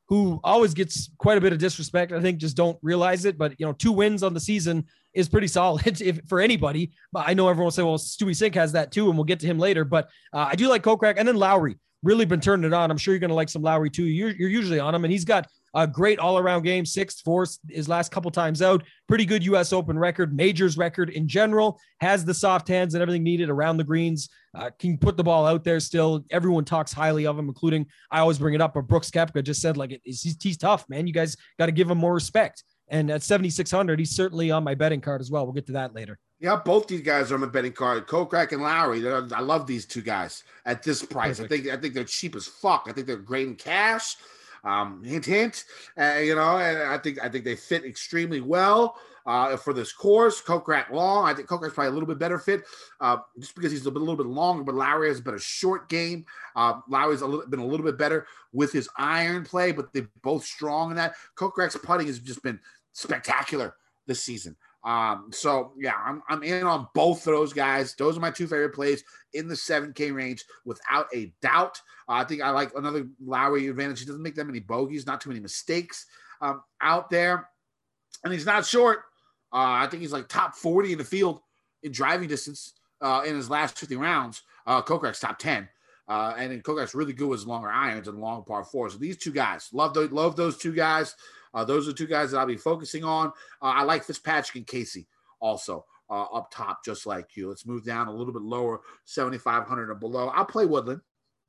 who always gets quite a bit of disrespect. I think just don't realize it, but you know, two wins on the season is pretty solid if for anybody. But I know everyone will say, well, Stewie Sink has that too, and we'll get to him later. But uh, I do like Kokrak, and then Lowry really been turning it on. I'm sure you're going to like some Lowry too. You're, you're usually on him, and he's got a great all-around game, sixth, fourth, his last couple times out. Pretty good U S Open record, majors record in general, has the soft hands and everything needed around the greens, uh, can put the ball out there still. Everyone talks highly of him, including, I always bring it up, but Brooks Koepka just said, like, he's, he's tough, man. You guys got to give him more respect. And at seventy-six hundred, he's certainly on my betting card as well. We'll get to that later. Yeah, both these guys are on my betting card. Kokrak and Lowry. I love these two guys at this price. Perfect. I think I think they're cheap as fuck. I think they're great in cash. Um, hint, hint. Uh, you know, and I think I think they fit extremely well uh, for this course. Kokrak long. I think Kokrak's probably a little bit better fit uh, just because he's a, bit, a little bit longer. But Lowry has been a short game. Uh, Lowry's a little, been a little bit better with his iron play, but they're both strong in that. Kokrak's putting has just been spectacular this season. Um, so yeah, I'm, I'm in on both of those guys. Those are my two favorite plays in the seven K range without a doubt. Uh, I think I like another Lowry advantage. He doesn't make that many bogeys, not too many mistakes um, out there. And he's not short. Uh, I think he's like top forty in the field in driving distance uh, in his last fifty rounds. Uh, Kokrak's top ten. Uh, and then Kokrak's really good with his longer irons and long par fours. So these two guys, love those, love those two guys. Uh, those are two guys that I'll be focusing on. Uh, I like Fitzpatrick and Casey also uh, up top, just like you. Let's move down a little bit lower, seventy-five hundred or below. I'll play Woodland.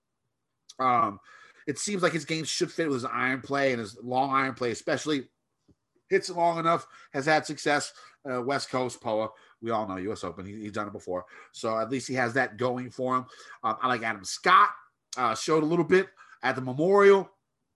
Um, it seems like his game should fit with his iron play and his long iron play, especially. Hits it long enough, has had success. Uh, West Coast, P O A. We all know U S Open. He, he's done it before. So at least he has that going for him. Um, I like Adam Scott. Uh, showed a little bit at the Memorial.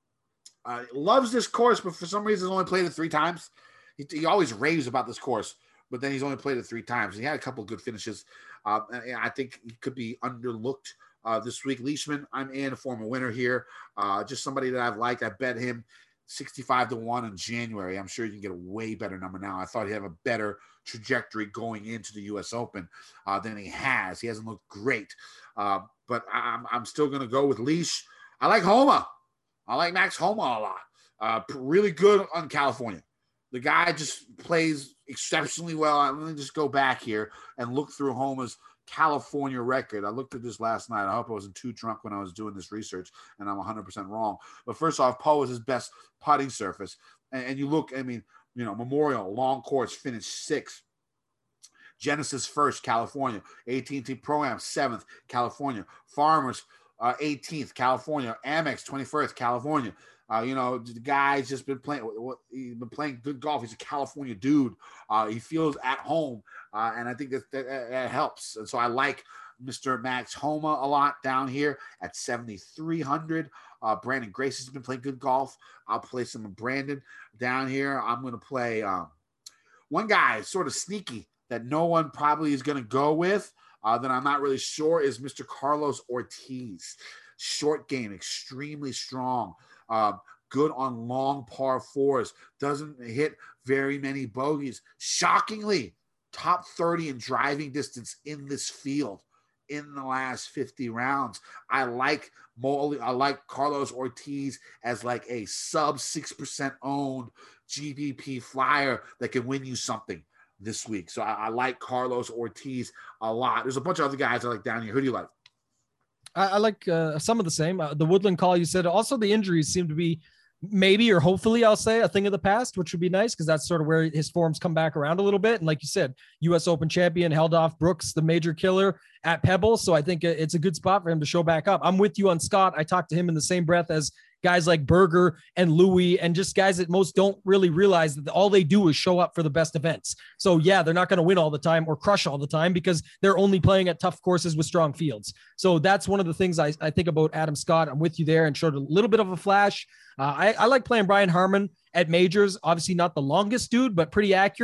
Uh, loves this course, but for some reason, he's only played it three times. He, he always raves about this course, but then he's only played it three times. He had a couple of good finishes. Uh, and I think he could be underlooked uh, this week. Leishman, I'm in a former winner here. Uh, just somebody that I've liked. I bet him sixty-five to one in January. I'm sure you can get a way better number now. I thought he'd have a better trajectory going into the U S Open uh, than he has. He hasn't looked great, uh, but I'm, I'm still going to go with Leash. I like Homa. I like Max Homa a lot. Uh, really good on California. The guy just plays exceptionally well. Let me just go back here and look through Homa's California record. I looked at this last night. I hope I wasn't too drunk when I was doing this research, and I'm one hundred percent wrong. But first off, Poa is his best putting surface. And, and you look, I mean, you know, Memorial, long course, finished sixth. Genesis first, California. A T and T Pro-Am, seventh, California. Farmers, uh, eighteenth, California. Amex, twenty-first, California. Uh, you know, the guy's just been playing. He's been playing good golf. He's a California dude. Uh, he feels at home, uh, and I think that, that that helps. And so I like Mister Max Homa a lot down here at seventy-three hundred. Uh, Brandon Grace has been playing good golf. I'll play some of Brandon down here. I'm going to play um, one guy, sort of sneaky, that no one probably is going to go with. Uh, that I'm not really sure is Mister Carlos Ortiz. Short game, extremely strong. Uh, good on long par fours. Doesn't hit very many bogeys. Shockingly, top thirty in driving distance in this field in the last fifty rounds. I like Molly, I like Carlos Ortiz as like a sub six percent owned G B P flyer that can win you something this week. So I, I like Carlos Ortiz a lot. There's a bunch of other guys I like down here. Who do you like? I, I like uh, some of the same. Uh, the Woodland call you said. Also, the injuries seem to be maybe or hopefully I'll say a thing of the past, which would be nice because that's sort of where his forms come back around a little bit. And like you said, U S Open champion held off Brooks, the major killer at Pebble. So I think it's a good spot for him to show back up. I'm with you on Scott. I talked to him in the same breath as guys like Berger and Louis and just guys that most don't really realize that all they do is show up for the best events. So yeah, they're not going to win all the time or crush all the time because they're only playing at tough courses with strong fields. So that's one of the things I, I think about Adam Scott. I'm with you there and showed a little bit of a flash. Uh, I, I like playing Brian Harman at majors, obviously not the longest dude, but pretty accurate.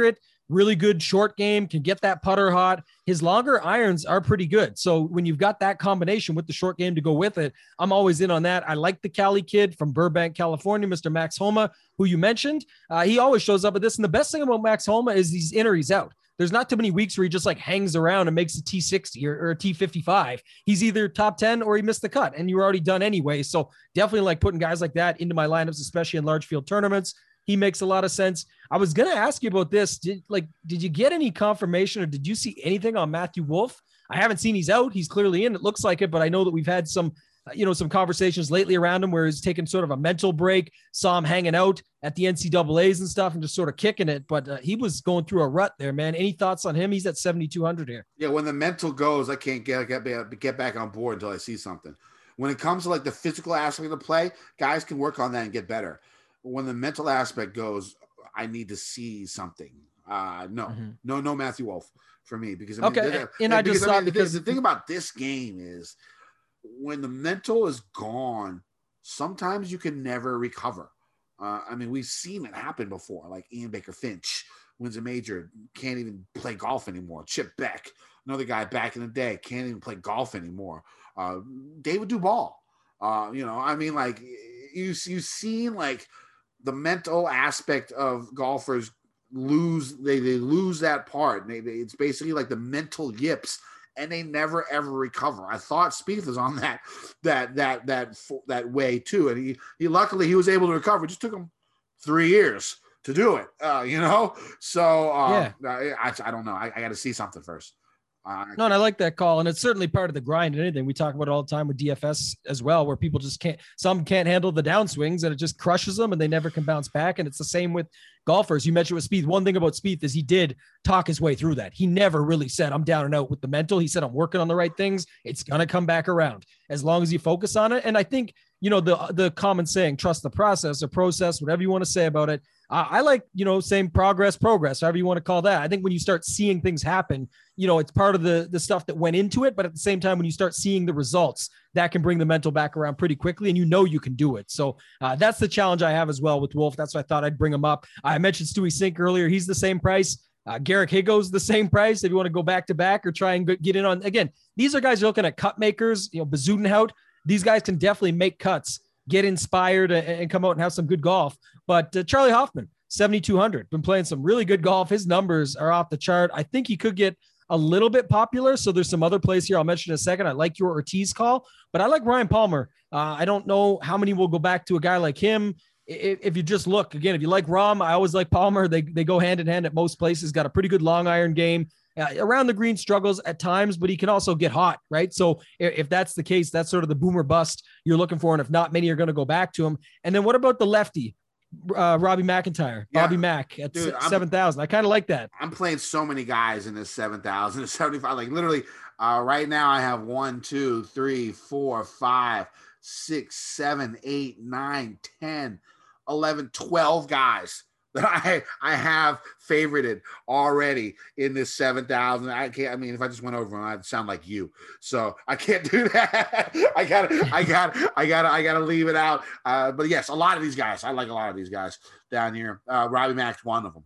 really good short game, can get that putter hot. His longer irons are pretty good. So when you've got that combination with the short game to go with it, I'm always in on that. I like the Cali kid from Burbank, California, Mister Max Homa, who you mentioned. Uh, he always shows up at this. And the best thing about Max Homa is he's in or he's out. There's not too many weeks where he just like hangs around and makes a T sixty or, or a T fifty-five. He's either top ten or he missed the cut and you were already done anyway. So definitely like putting guys like that into my lineups, especially in large field tournaments. He makes a lot of sense. I was going to ask you about this. Did like, did you get any confirmation or did you see anything on Matthew Wolff? I haven't seen he's out. He's clearly in. It looks like it, but I know that we've had some, you know, some conversations lately around him where he's taking sort of a mental break, saw him hanging out at the N C double A's and stuff and just sort of kicking it. But uh, he was going through a rut there, man. Any thoughts on him? He's at seventy-two hundred here. Yeah. When the mental goes, I can't get, get, get back on board until I see something. When it comes to like the physical aspect of the play, guys can work on that and get better. When the mental aspect goes, I need to see something. Uh, no, mm-hmm. no, no Matthew Wolff for me because I mean, okay. That, and I because, just I thought mean, because the, the thing about this game is when the mental is gone, sometimes you can never recover. Uh, I mean, we've seen it happen before. Like Ian Baker Finch wins a major, can't even play golf anymore. Chip Beck, another guy back in the day, can't even play golf anymore. Uh, David Duval, uh, you know, I mean, like you you've seen like. The mental aspect of golfers lose, they, they lose that part. They, they, it's basically like the mental yips and they never, ever recover. I thought Spieth was on that, that, that, that, that way too. And he, he, luckily he was able to recover. It just took him three years to do it, uh, you know? So uh, yeah. I, I, I don't know. I, I got to see something first. Uh, no, and I like that call. And it's certainly part of the grind and anything. We talk about it all the time with D F S as well, where people just can't, some can't handle the downswings and it just crushes them and they never can bounce back. And it's the same with golfers. You mentioned with Spieth. One thing about Spieth is he did talk his way through that. He never really said, I'm down and out with the mental. He said, I'm working on the right things. It's going to come back around as long as you focus on it. And I think, you know, the, the common saying, trust the process or process, whatever you want to say about it. Uh, I like, you know, saying progress, progress, however you want to call that. I think when you start seeing things happen, you know, it's part of the, the stuff that went into it. But at the same time, when you start seeing the results, that can bring the mental back around pretty quickly and you know you can do it. So uh, that's the challenge I have as well with Wolff. That's why I thought I'd bring him up. I mentioned Stewie Sink earlier. He's the same price. Uh, Garrick Higgo's the same price. If you want to go back to back or try and get in on, again, these are guys you're looking at cut makers, you know, Bezuidenhout. These guys can definitely make cuts, get inspired and, and come out and have some good golf. But uh, Charlie Hoffman, seventy-two hundred, been playing some really good golf. His numbers are off the chart. I think he could get a little bit popular. So there's some other plays here I'll mention in a second. I like your Ortiz call, but I like Ryan Palmer. Uh, I don't know how many will go back to a guy like him. If, if you just look again, if you like Rahm, I always like Palmer. They, they go hand in hand at most places, got a pretty good long iron game. Uh, around the green struggles at times, but he can also get hot, right? So if, if that's the case, that's sort of the boomer bust you're looking for. And if not, many are going to go back to him. And then what about the lefty? Uh, Robbie McIntyre, yeah. Bobby Mack at Dude, seven thousand. I kind of like that. I'm playing so many guys in this seven thousand, seventy-five. Like literally, uh, right now I have one, two, three, four, five, six, seven, eight, nine, ten, eleven, twelve guys that I I have favorited already in this seven thousand. I can't. I mean, if I just went over them, I'd sound like you. So I can't do that. I gotta. I gotta. I gotta. I gotta leave it out. Uh, but yes, a lot of these guys. I like a lot of these guys down here. Uh, Robbie Mack's one of them.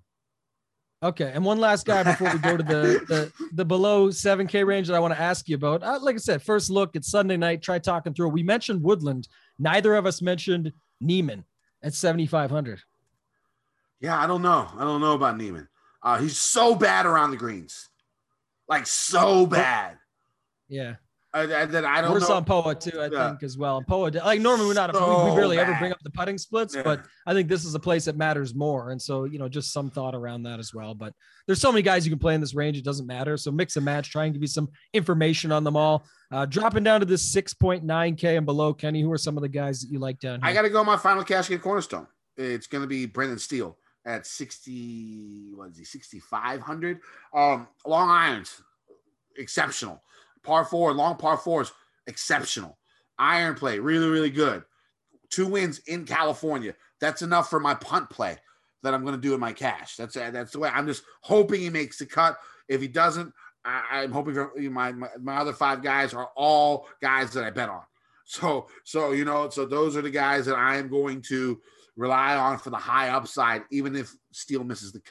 Okay, and one last guy before we go to the the, the below seven K range that I want to ask you about. Uh, like I said, first look, it's Sunday night. Try talking through. We mentioned Woodland. Neither of us mentioned Neiman at seventy-five hundred. Yeah, I don't know. I don't know about Neiman. Uh, he's so bad around the greens, like so bad. Yeah, uh, that I don't. Worse know. on P O A too, I yeah. think as well. And P O A, like normally we're not, so a, we barely bad. ever bring up the putting splits, yeah. but I think this is a place that matters more. And so you know, just some thought around that as well. But there's so many guys you can play in this range; it doesn't matter. So mix and match. Try and give you some information on them all. Uh, dropping down to this six point nine K and below, Kenny. Who are some of the guys that you like down here? I got to go my final cash game cornerstone. It's going to be Brendan Steele at sixty, what is he, sixty-five hundred. Um, long irons, exceptional. Par four, long par fours, exceptional. Iron play, really, really good. Two wins in California. That's enough for my punt play that I'm going to do in my cash. That's that's the way. I'm just hoping he makes the cut. If he doesn't, I, I'm hoping for my, my my other five guys are all guys that I bet on. So so you know, so those are the guys that I am going to rely on for the high upside, even if Steele misses the cut.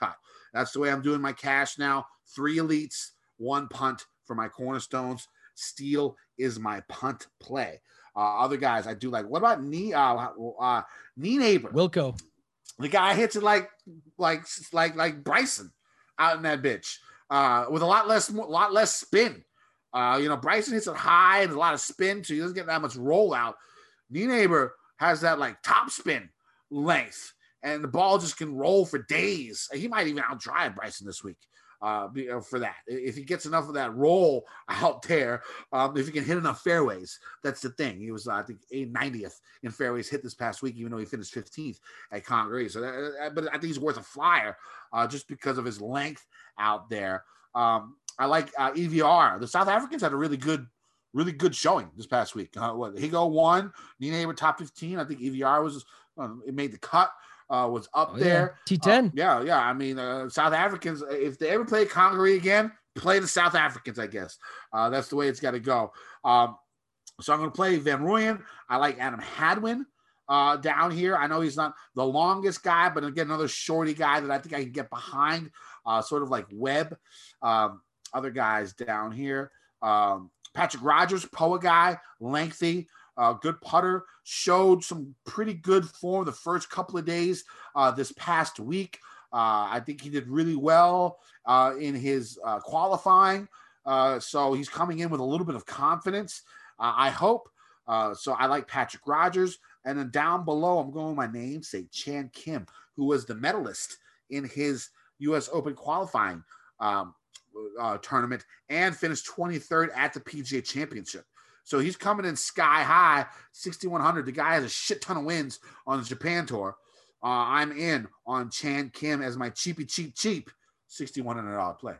That's the way I'm doing my cash now. Three elites, one punt for my cornerstones. Steele is my punt play. Uh, other guys I do like. What about knee? Uh, uh, knee neighbor. Wilco. The guy hits it like, like, like, like Bryson out in that bitch uh, with a lot less, lot less spin. Uh, you know, Bryson hits it high and a lot of spin, so he doesn't get that much rollout. Knee neighbor has that like top spin length, and the ball just can roll for days. He might even outdrive Bryson this week uh, for that. If he gets enough of that roll out there, um, if he can hit enough fairways, that's the thing. He was, uh, I think, ninetieth in fairways hit this past week, even though he finished fifteenth at Congaree. So, that, but I think he's worth a flyer uh, just because of his length out there. Um, I like uh, E V R. The South Africans had a really good, really good showing this past week. Uh, what Higo won, Nina neighbor top fifteen. I think E V R was uh, it made the cut. Uh, was up oh, yeah. there. T ten. Uh, yeah, yeah. I mean, uh, South Africans. If they ever play Congaree again, play the South Africans. I guess uh, that's the way it's got to go. Um, so I'm going to play Van Rooyen. I like Adam Hadwin uh, down here. I know he's not the longest guy, but again, another shorty guy that I think I can get behind. Uh, sort of like Webb. Um, other guys down here. Um, Patrick Rogers, P O A guy, lengthy, uh, good putter, showed some pretty good form the first couple of days uh, this past week. Uh, I think he did really well uh, in his uh, qualifying. Uh, so he's coming in with a little bit of confidence, uh, I hope. Uh, so I like Patrick Rogers. And then down below, I'm going with my namesake, Chan Kim, who was the medalist in his U S Open qualifying um, uh, tournament and finished twenty-third at the P G A Championship. So he's coming in sky high, sixty-one hundred. The guy has a shit ton of wins on the Japan Tour. Uh, I'm in on Chan Kim as my cheapy, cheap, cheap sixty-one hundred dollars play.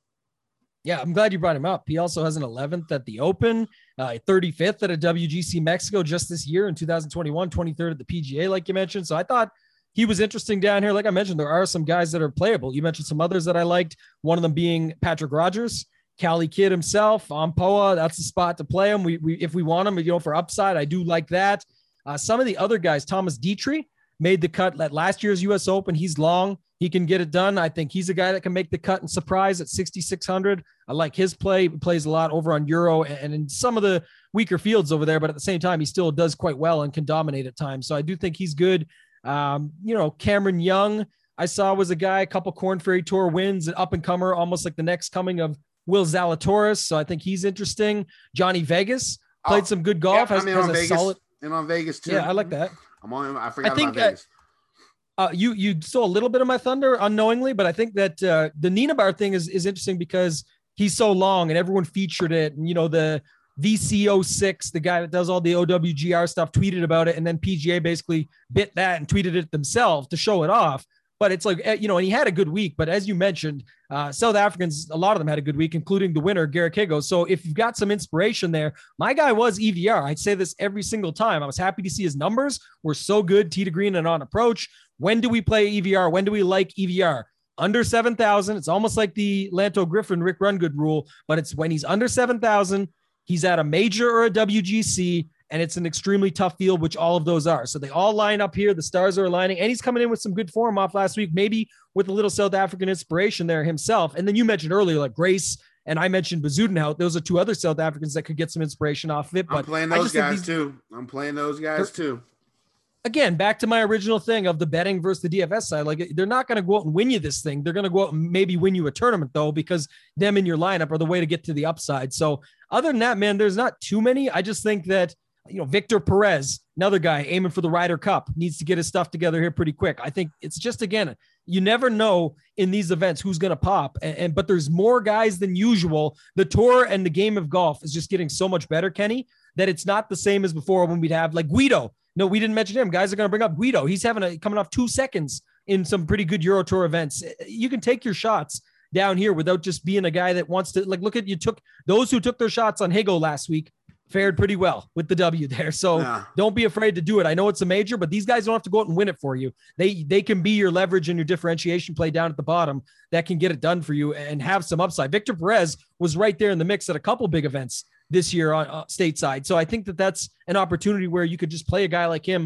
Yeah, I'm glad you brought him up. He also has an eleventh at the Open, uh, thirty-fifth at a W G C Mexico just this year in two thousand twenty-one, twenty-third at the P G A, like you mentioned. So I thought he was interesting down here. Like I mentioned, there are some guys that are playable. You mentioned some others that I liked, one of them being Patrick Rogers, Cali Kidd himself, on P O A. That's the spot to play him. We, we if we want him, you know, for upside, I do like that. Uh, some of the other guys, Thomas Dietrich made the cut at last year's U S Open. He's long. He can get it done. I think he's a guy that can make the cut and surprise at sixty-six hundred. I like his play. He plays a lot over on Euro and in some of the weaker fields over there, but at the same time, he still does quite well and can dominate at times. So I do think he's good. Um, you know, Cameron Young, I saw was a guy, a couple Corn Ferry Tour wins, an up and comer, almost like the next coming of Will Zalatoris. So I think he's interesting. Johnny Vegas played oh, some good golf. Yeah, has, I'm in has on a Vegas. solid. I'm on Vegas too. Yeah, I like that. I'm on. I forgot I think, about Vegas. Uh, uh, you you stole a little bit of my thunder unknowingly, but I think that uh, the Nienaber thing is is interesting because he's so long and everyone featured it. And you know the V C zero six, the guy that does all the O W G R stuff, tweeted about it, and then P G A basically bit that and tweeted it themselves to show it off. But it's like, you know, and he had a good week. But as you mentioned, uh, South Africans, a lot of them had a good week, including the winner, Garrick Higo. So if you've got some inspiration there, my guy was E V R. I'd say this every single time. I was happy to see his numbers were so good, tee to green and on approach. When do we play E V R? When do we like E V R? Under seven thousand. It's almost like the Lanto Griffin, Rick Rungood rule, but it's when he's under seven thousand, he's at a major or a W G C, and it's an extremely tough field, which all of those are. So they all line up here. The stars are aligning, and he's coming in with some good form off last week, maybe with a little South African inspiration there himself. And then you mentioned earlier, like Grace, and I mentioned Bezuidenhout. Those are two other South Africans that could get some inspiration off of it. But I'm playing those guys these, too. I'm playing those guys too. Again, back to my original thing of the betting versus the D F S side. Like they're not going to go out and win you this thing. They're going to go out and maybe win you a tournament though, because them in your lineup are the way to get to the upside. So other than that, man, there's not too many. I just think that, you know, Victor Perez, another guy aiming for the Ryder Cup, needs to get his stuff together here pretty quick. I think it's just, again, you never know in these events who's going to pop. And, and but there's more guys than usual. The tour and the game of golf is just getting so much better, Kenny, that it's not the same as before when we'd have like Guido. No, we didn't mention him. Guys are going to bring up Guido. He's having a coming off two seconds in some pretty good Euro Tour events. You can take your shots down here without just being a guy that wants to, like, look at, you took those who took their shots on Higo last week fared pretty well with the W there. So yeah. Don't be afraid to do it. I know it's a major, but these guys don't have to go out and win it for you. They, they can be your leverage and your differentiation play down at the bottom that can get it done for you and have some upside. Victor Perez was right there in the mix at a couple big events this year on uh, stateside. So I think that that's an opportunity where you could just play a guy like him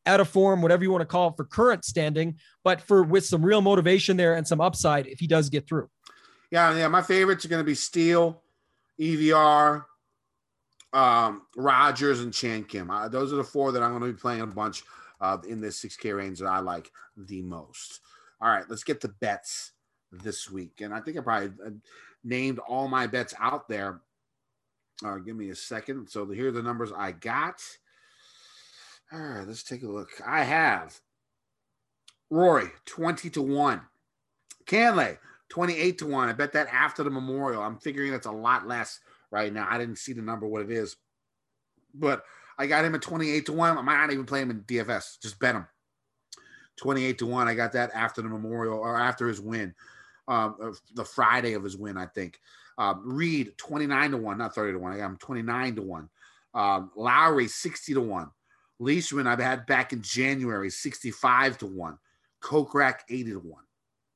out of form, whatever you want to call it for current standing, but for with some real motivation there and some upside if he does get through. Yeah, yeah. My favorites are going to be Steele, E V R, um, Rogers, and Chan Kim. Uh, those are the four that I'm going to be playing a bunch uh, in this six K range that I like the most. All right, let's get the bets this week. And I think I probably uh, named all my bets out there. Uh, give me a second. So here are the numbers I got. All right, let's take a look. I have Rory, twenty to one. Canlay, twenty-eight to one. I bet that after the Memorial. I'm figuring that's a lot less right now. I didn't see the number, what it is. But I got him at twenty-eight to one. I might not even play him in D F S. Just bet him. twenty-eight to one. I got that after the Memorial or after his win. Um, the Friday of his win, I think. Um, Reed, twenty-nine to one. Not thirty to one. I got him twenty-nine to one. Um, Lowry, sixty to one. Leishman, I've had back in January, sixty-five to one. Kokrak, eighty to one.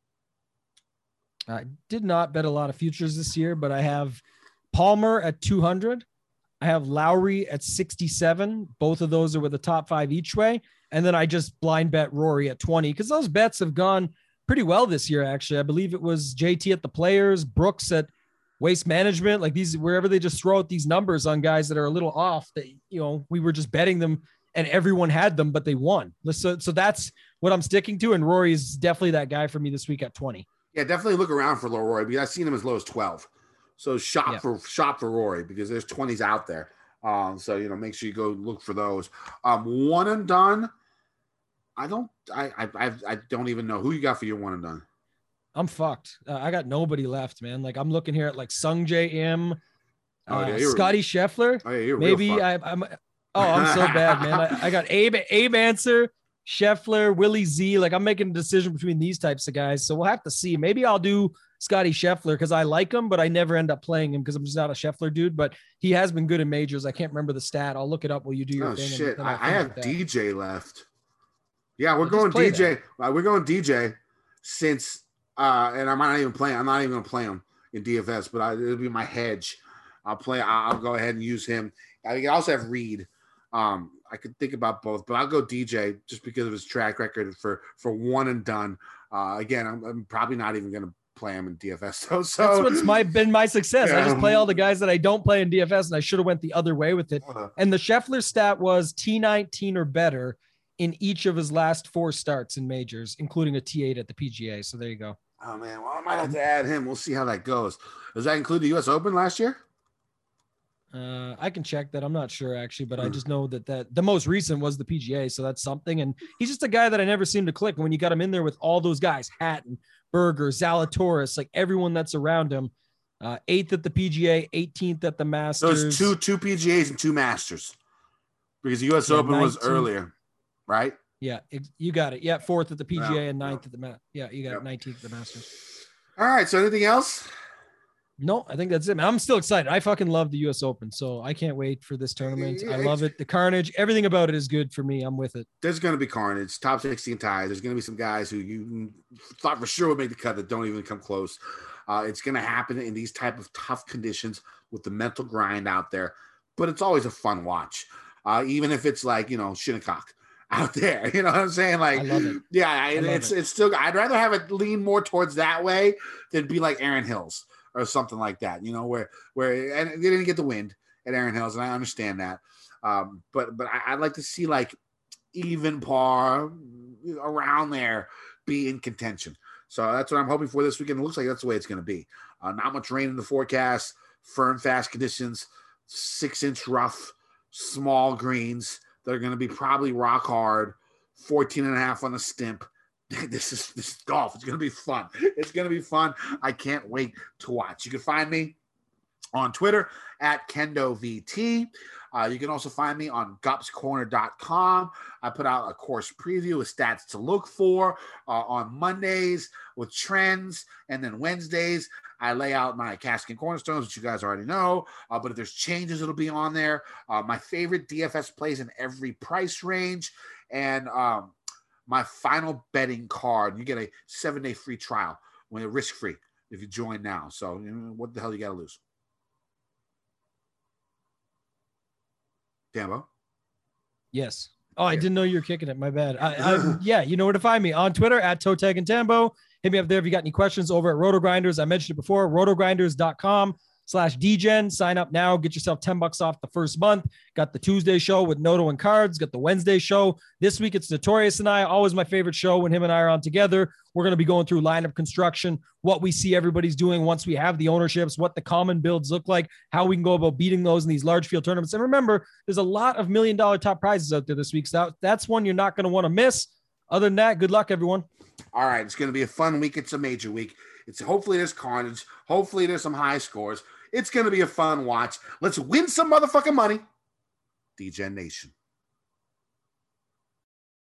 I did not bet a lot of futures this year, but I have Palmer at two hundred. I have Lowry at sixty-seven. Both of those are with the top five each way. And then I just blind bet Rory at twenty because those bets have gone pretty well this year, actually. I believe it was J T at the Players, Brooks at Waste Management, like these, wherever they just throw out these numbers on guys that are a little off that, you know, we were just betting them and everyone had them, but they won. So, so that's what I'm sticking to. And Rory is definitely that guy for me this week at twenty. Yeah, definitely look around for Rory because I've seen him as low as twelve. So shop yeah. for shop for Rory because there's twenties out there. Um, so you know, make sure you go look for those. Um, one and done. I don't. I I I don't even know who you got for your one and done. I'm fucked. Uh, I got nobody left, man. Like I'm looking here at like Sung J M, uh, oh, yeah, Scotty Scheffler. Oh, yeah, maybe I, I'm. Oh, I'm so bad, man. I, I got Abe Abe Answer, Scheffler, Willie Z. Like I'm making a decision between these types of guys. So we'll have to see. Maybe I'll do Scotty Scheffler because I like him, but I never end up playing him because I'm just not a Scheffler dude. But he has been good in majors. I can't remember the stat. I'll look it up while you do your oh, thing. Shit, I, I have D J left. Yeah, we're well, going D J. Uh, we're going D J since, uh, and I might not even play. I'm not even going to play him in D F S, but I, it'll be my hedge. I'll play. I'll, I'll go ahead and use him. I also have Reed. Um, I could think about both, but I'll go D J just because of his track record for for one and done. Uh, again, I'm, I'm probably not even going to play him in D F S. So, so that's what's my been my success. Yeah. I just play all the guys that I don't play in D F S, and I should have went the other way with it. Uh, And the Scheffler stat was T nineteen or better in each of his last four starts in majors, including a T eight at the P G A. So there you go. Oh man, well I might have to add him. We'll see how that goes. Does that include the U S Open last year? Uh, I can check that. I'm not sure actually, but I just know that that the most recent was the P G A. So that's something. And he's just a guy that I never seem to click. And when you got him in there with all those guys, Hatton, Berger, Zalatoris, like everyone that's around him, uh, eighth at the P G A, eighteenth at the Masters. Those two, two P G As and two Masters because the U S Yeah, Open was nineteen earlier, right? Yeah, ex- you got it. Yeah, fourth at the P G A Yeah, and ninth yeah. at the Ma- Yeah, you got Yep. it, nineteenth at the Masters. All right. So anything else? No, I think that's it, man. I'm still excited. I fucking love the U S Open, so I can't wait for this tournament. Yeah, I love it. The carnage, everything about it is good for me. I'm with it. There's going to be carnage, top sixteen ties. There's going to be some guys who you thought for sure would make the cut that don't even come close. Uh, it's going to happen in these type of tough conditions with the mental grind out there, but it's always a fun watch. Uh, even if it's like, you know, Shinnecock out there, you know what I'm saying? Like, I love it. yeah, I, I love it's, it. it's still, I'd rather have it lean more towards that way than be like Aaron Hills or something like that, you know, where, where, and they didn't get the wind at Aaron Hills. And I understand that. Um, but, but I, I'd like to see like even par around there be in contention. So that's what I'm hoping for this weekend. It looks like that's the way it's going to be. Uh, not much rain in the forecast, firm, fast conditions, six inch rough, small greens that are going to be probably rock hard, fourteen and a half on the stimp. This is this is golf. It's going to be fun. It's going to be fun. I can't wait to watch. You can find me on Twitter at Kendo V T. Uh, you can also find me on gups corner dot com. I put out a course preview with stats to look for uh, on Mondays with trends. And then Wednesdays, I lay out my casting cornerstones, which you guys already know. Uh, but if there's changes, it'll be on there. Uh, my favorite D F S plays in every price range. And um, my final betting card. You get a seven-day free trial when it's risk-free if you join now. So you know, what the hell you got to lose? Dambo? Yes. Oh, I didn't know you were kicking it. My bad. I, I, yeah, you know where to find me on Twitter at Totag and Tambo. Hit me up there if you got any questions over at Roto Grinders. I mentioned it before, rotogrinders.com slash DGen. Sign up now. Get yourself ten bucks off the first month. Got the Tuesday show with Noto and Cards. Got the Wednesday show. This week it's Notorious and I. Always my favorite show when him and I are on together. We're going to be going through lineup construction, what we see everybody's doing once we have the ownerships, what the common builds look like, how we can go about beating those in these large field tournaments. And remember, there's a lot of million dollar top prizes out there this week. So that's one you're not going to want to miss. Other than that, good luck, everyone. All right. It's going to be a fun week. It's a major week. It's hopefully there's carnage. Hopefully there's some high scores. It's going to be a fun watch. Let's win some motherfucking money. D Gen Nation.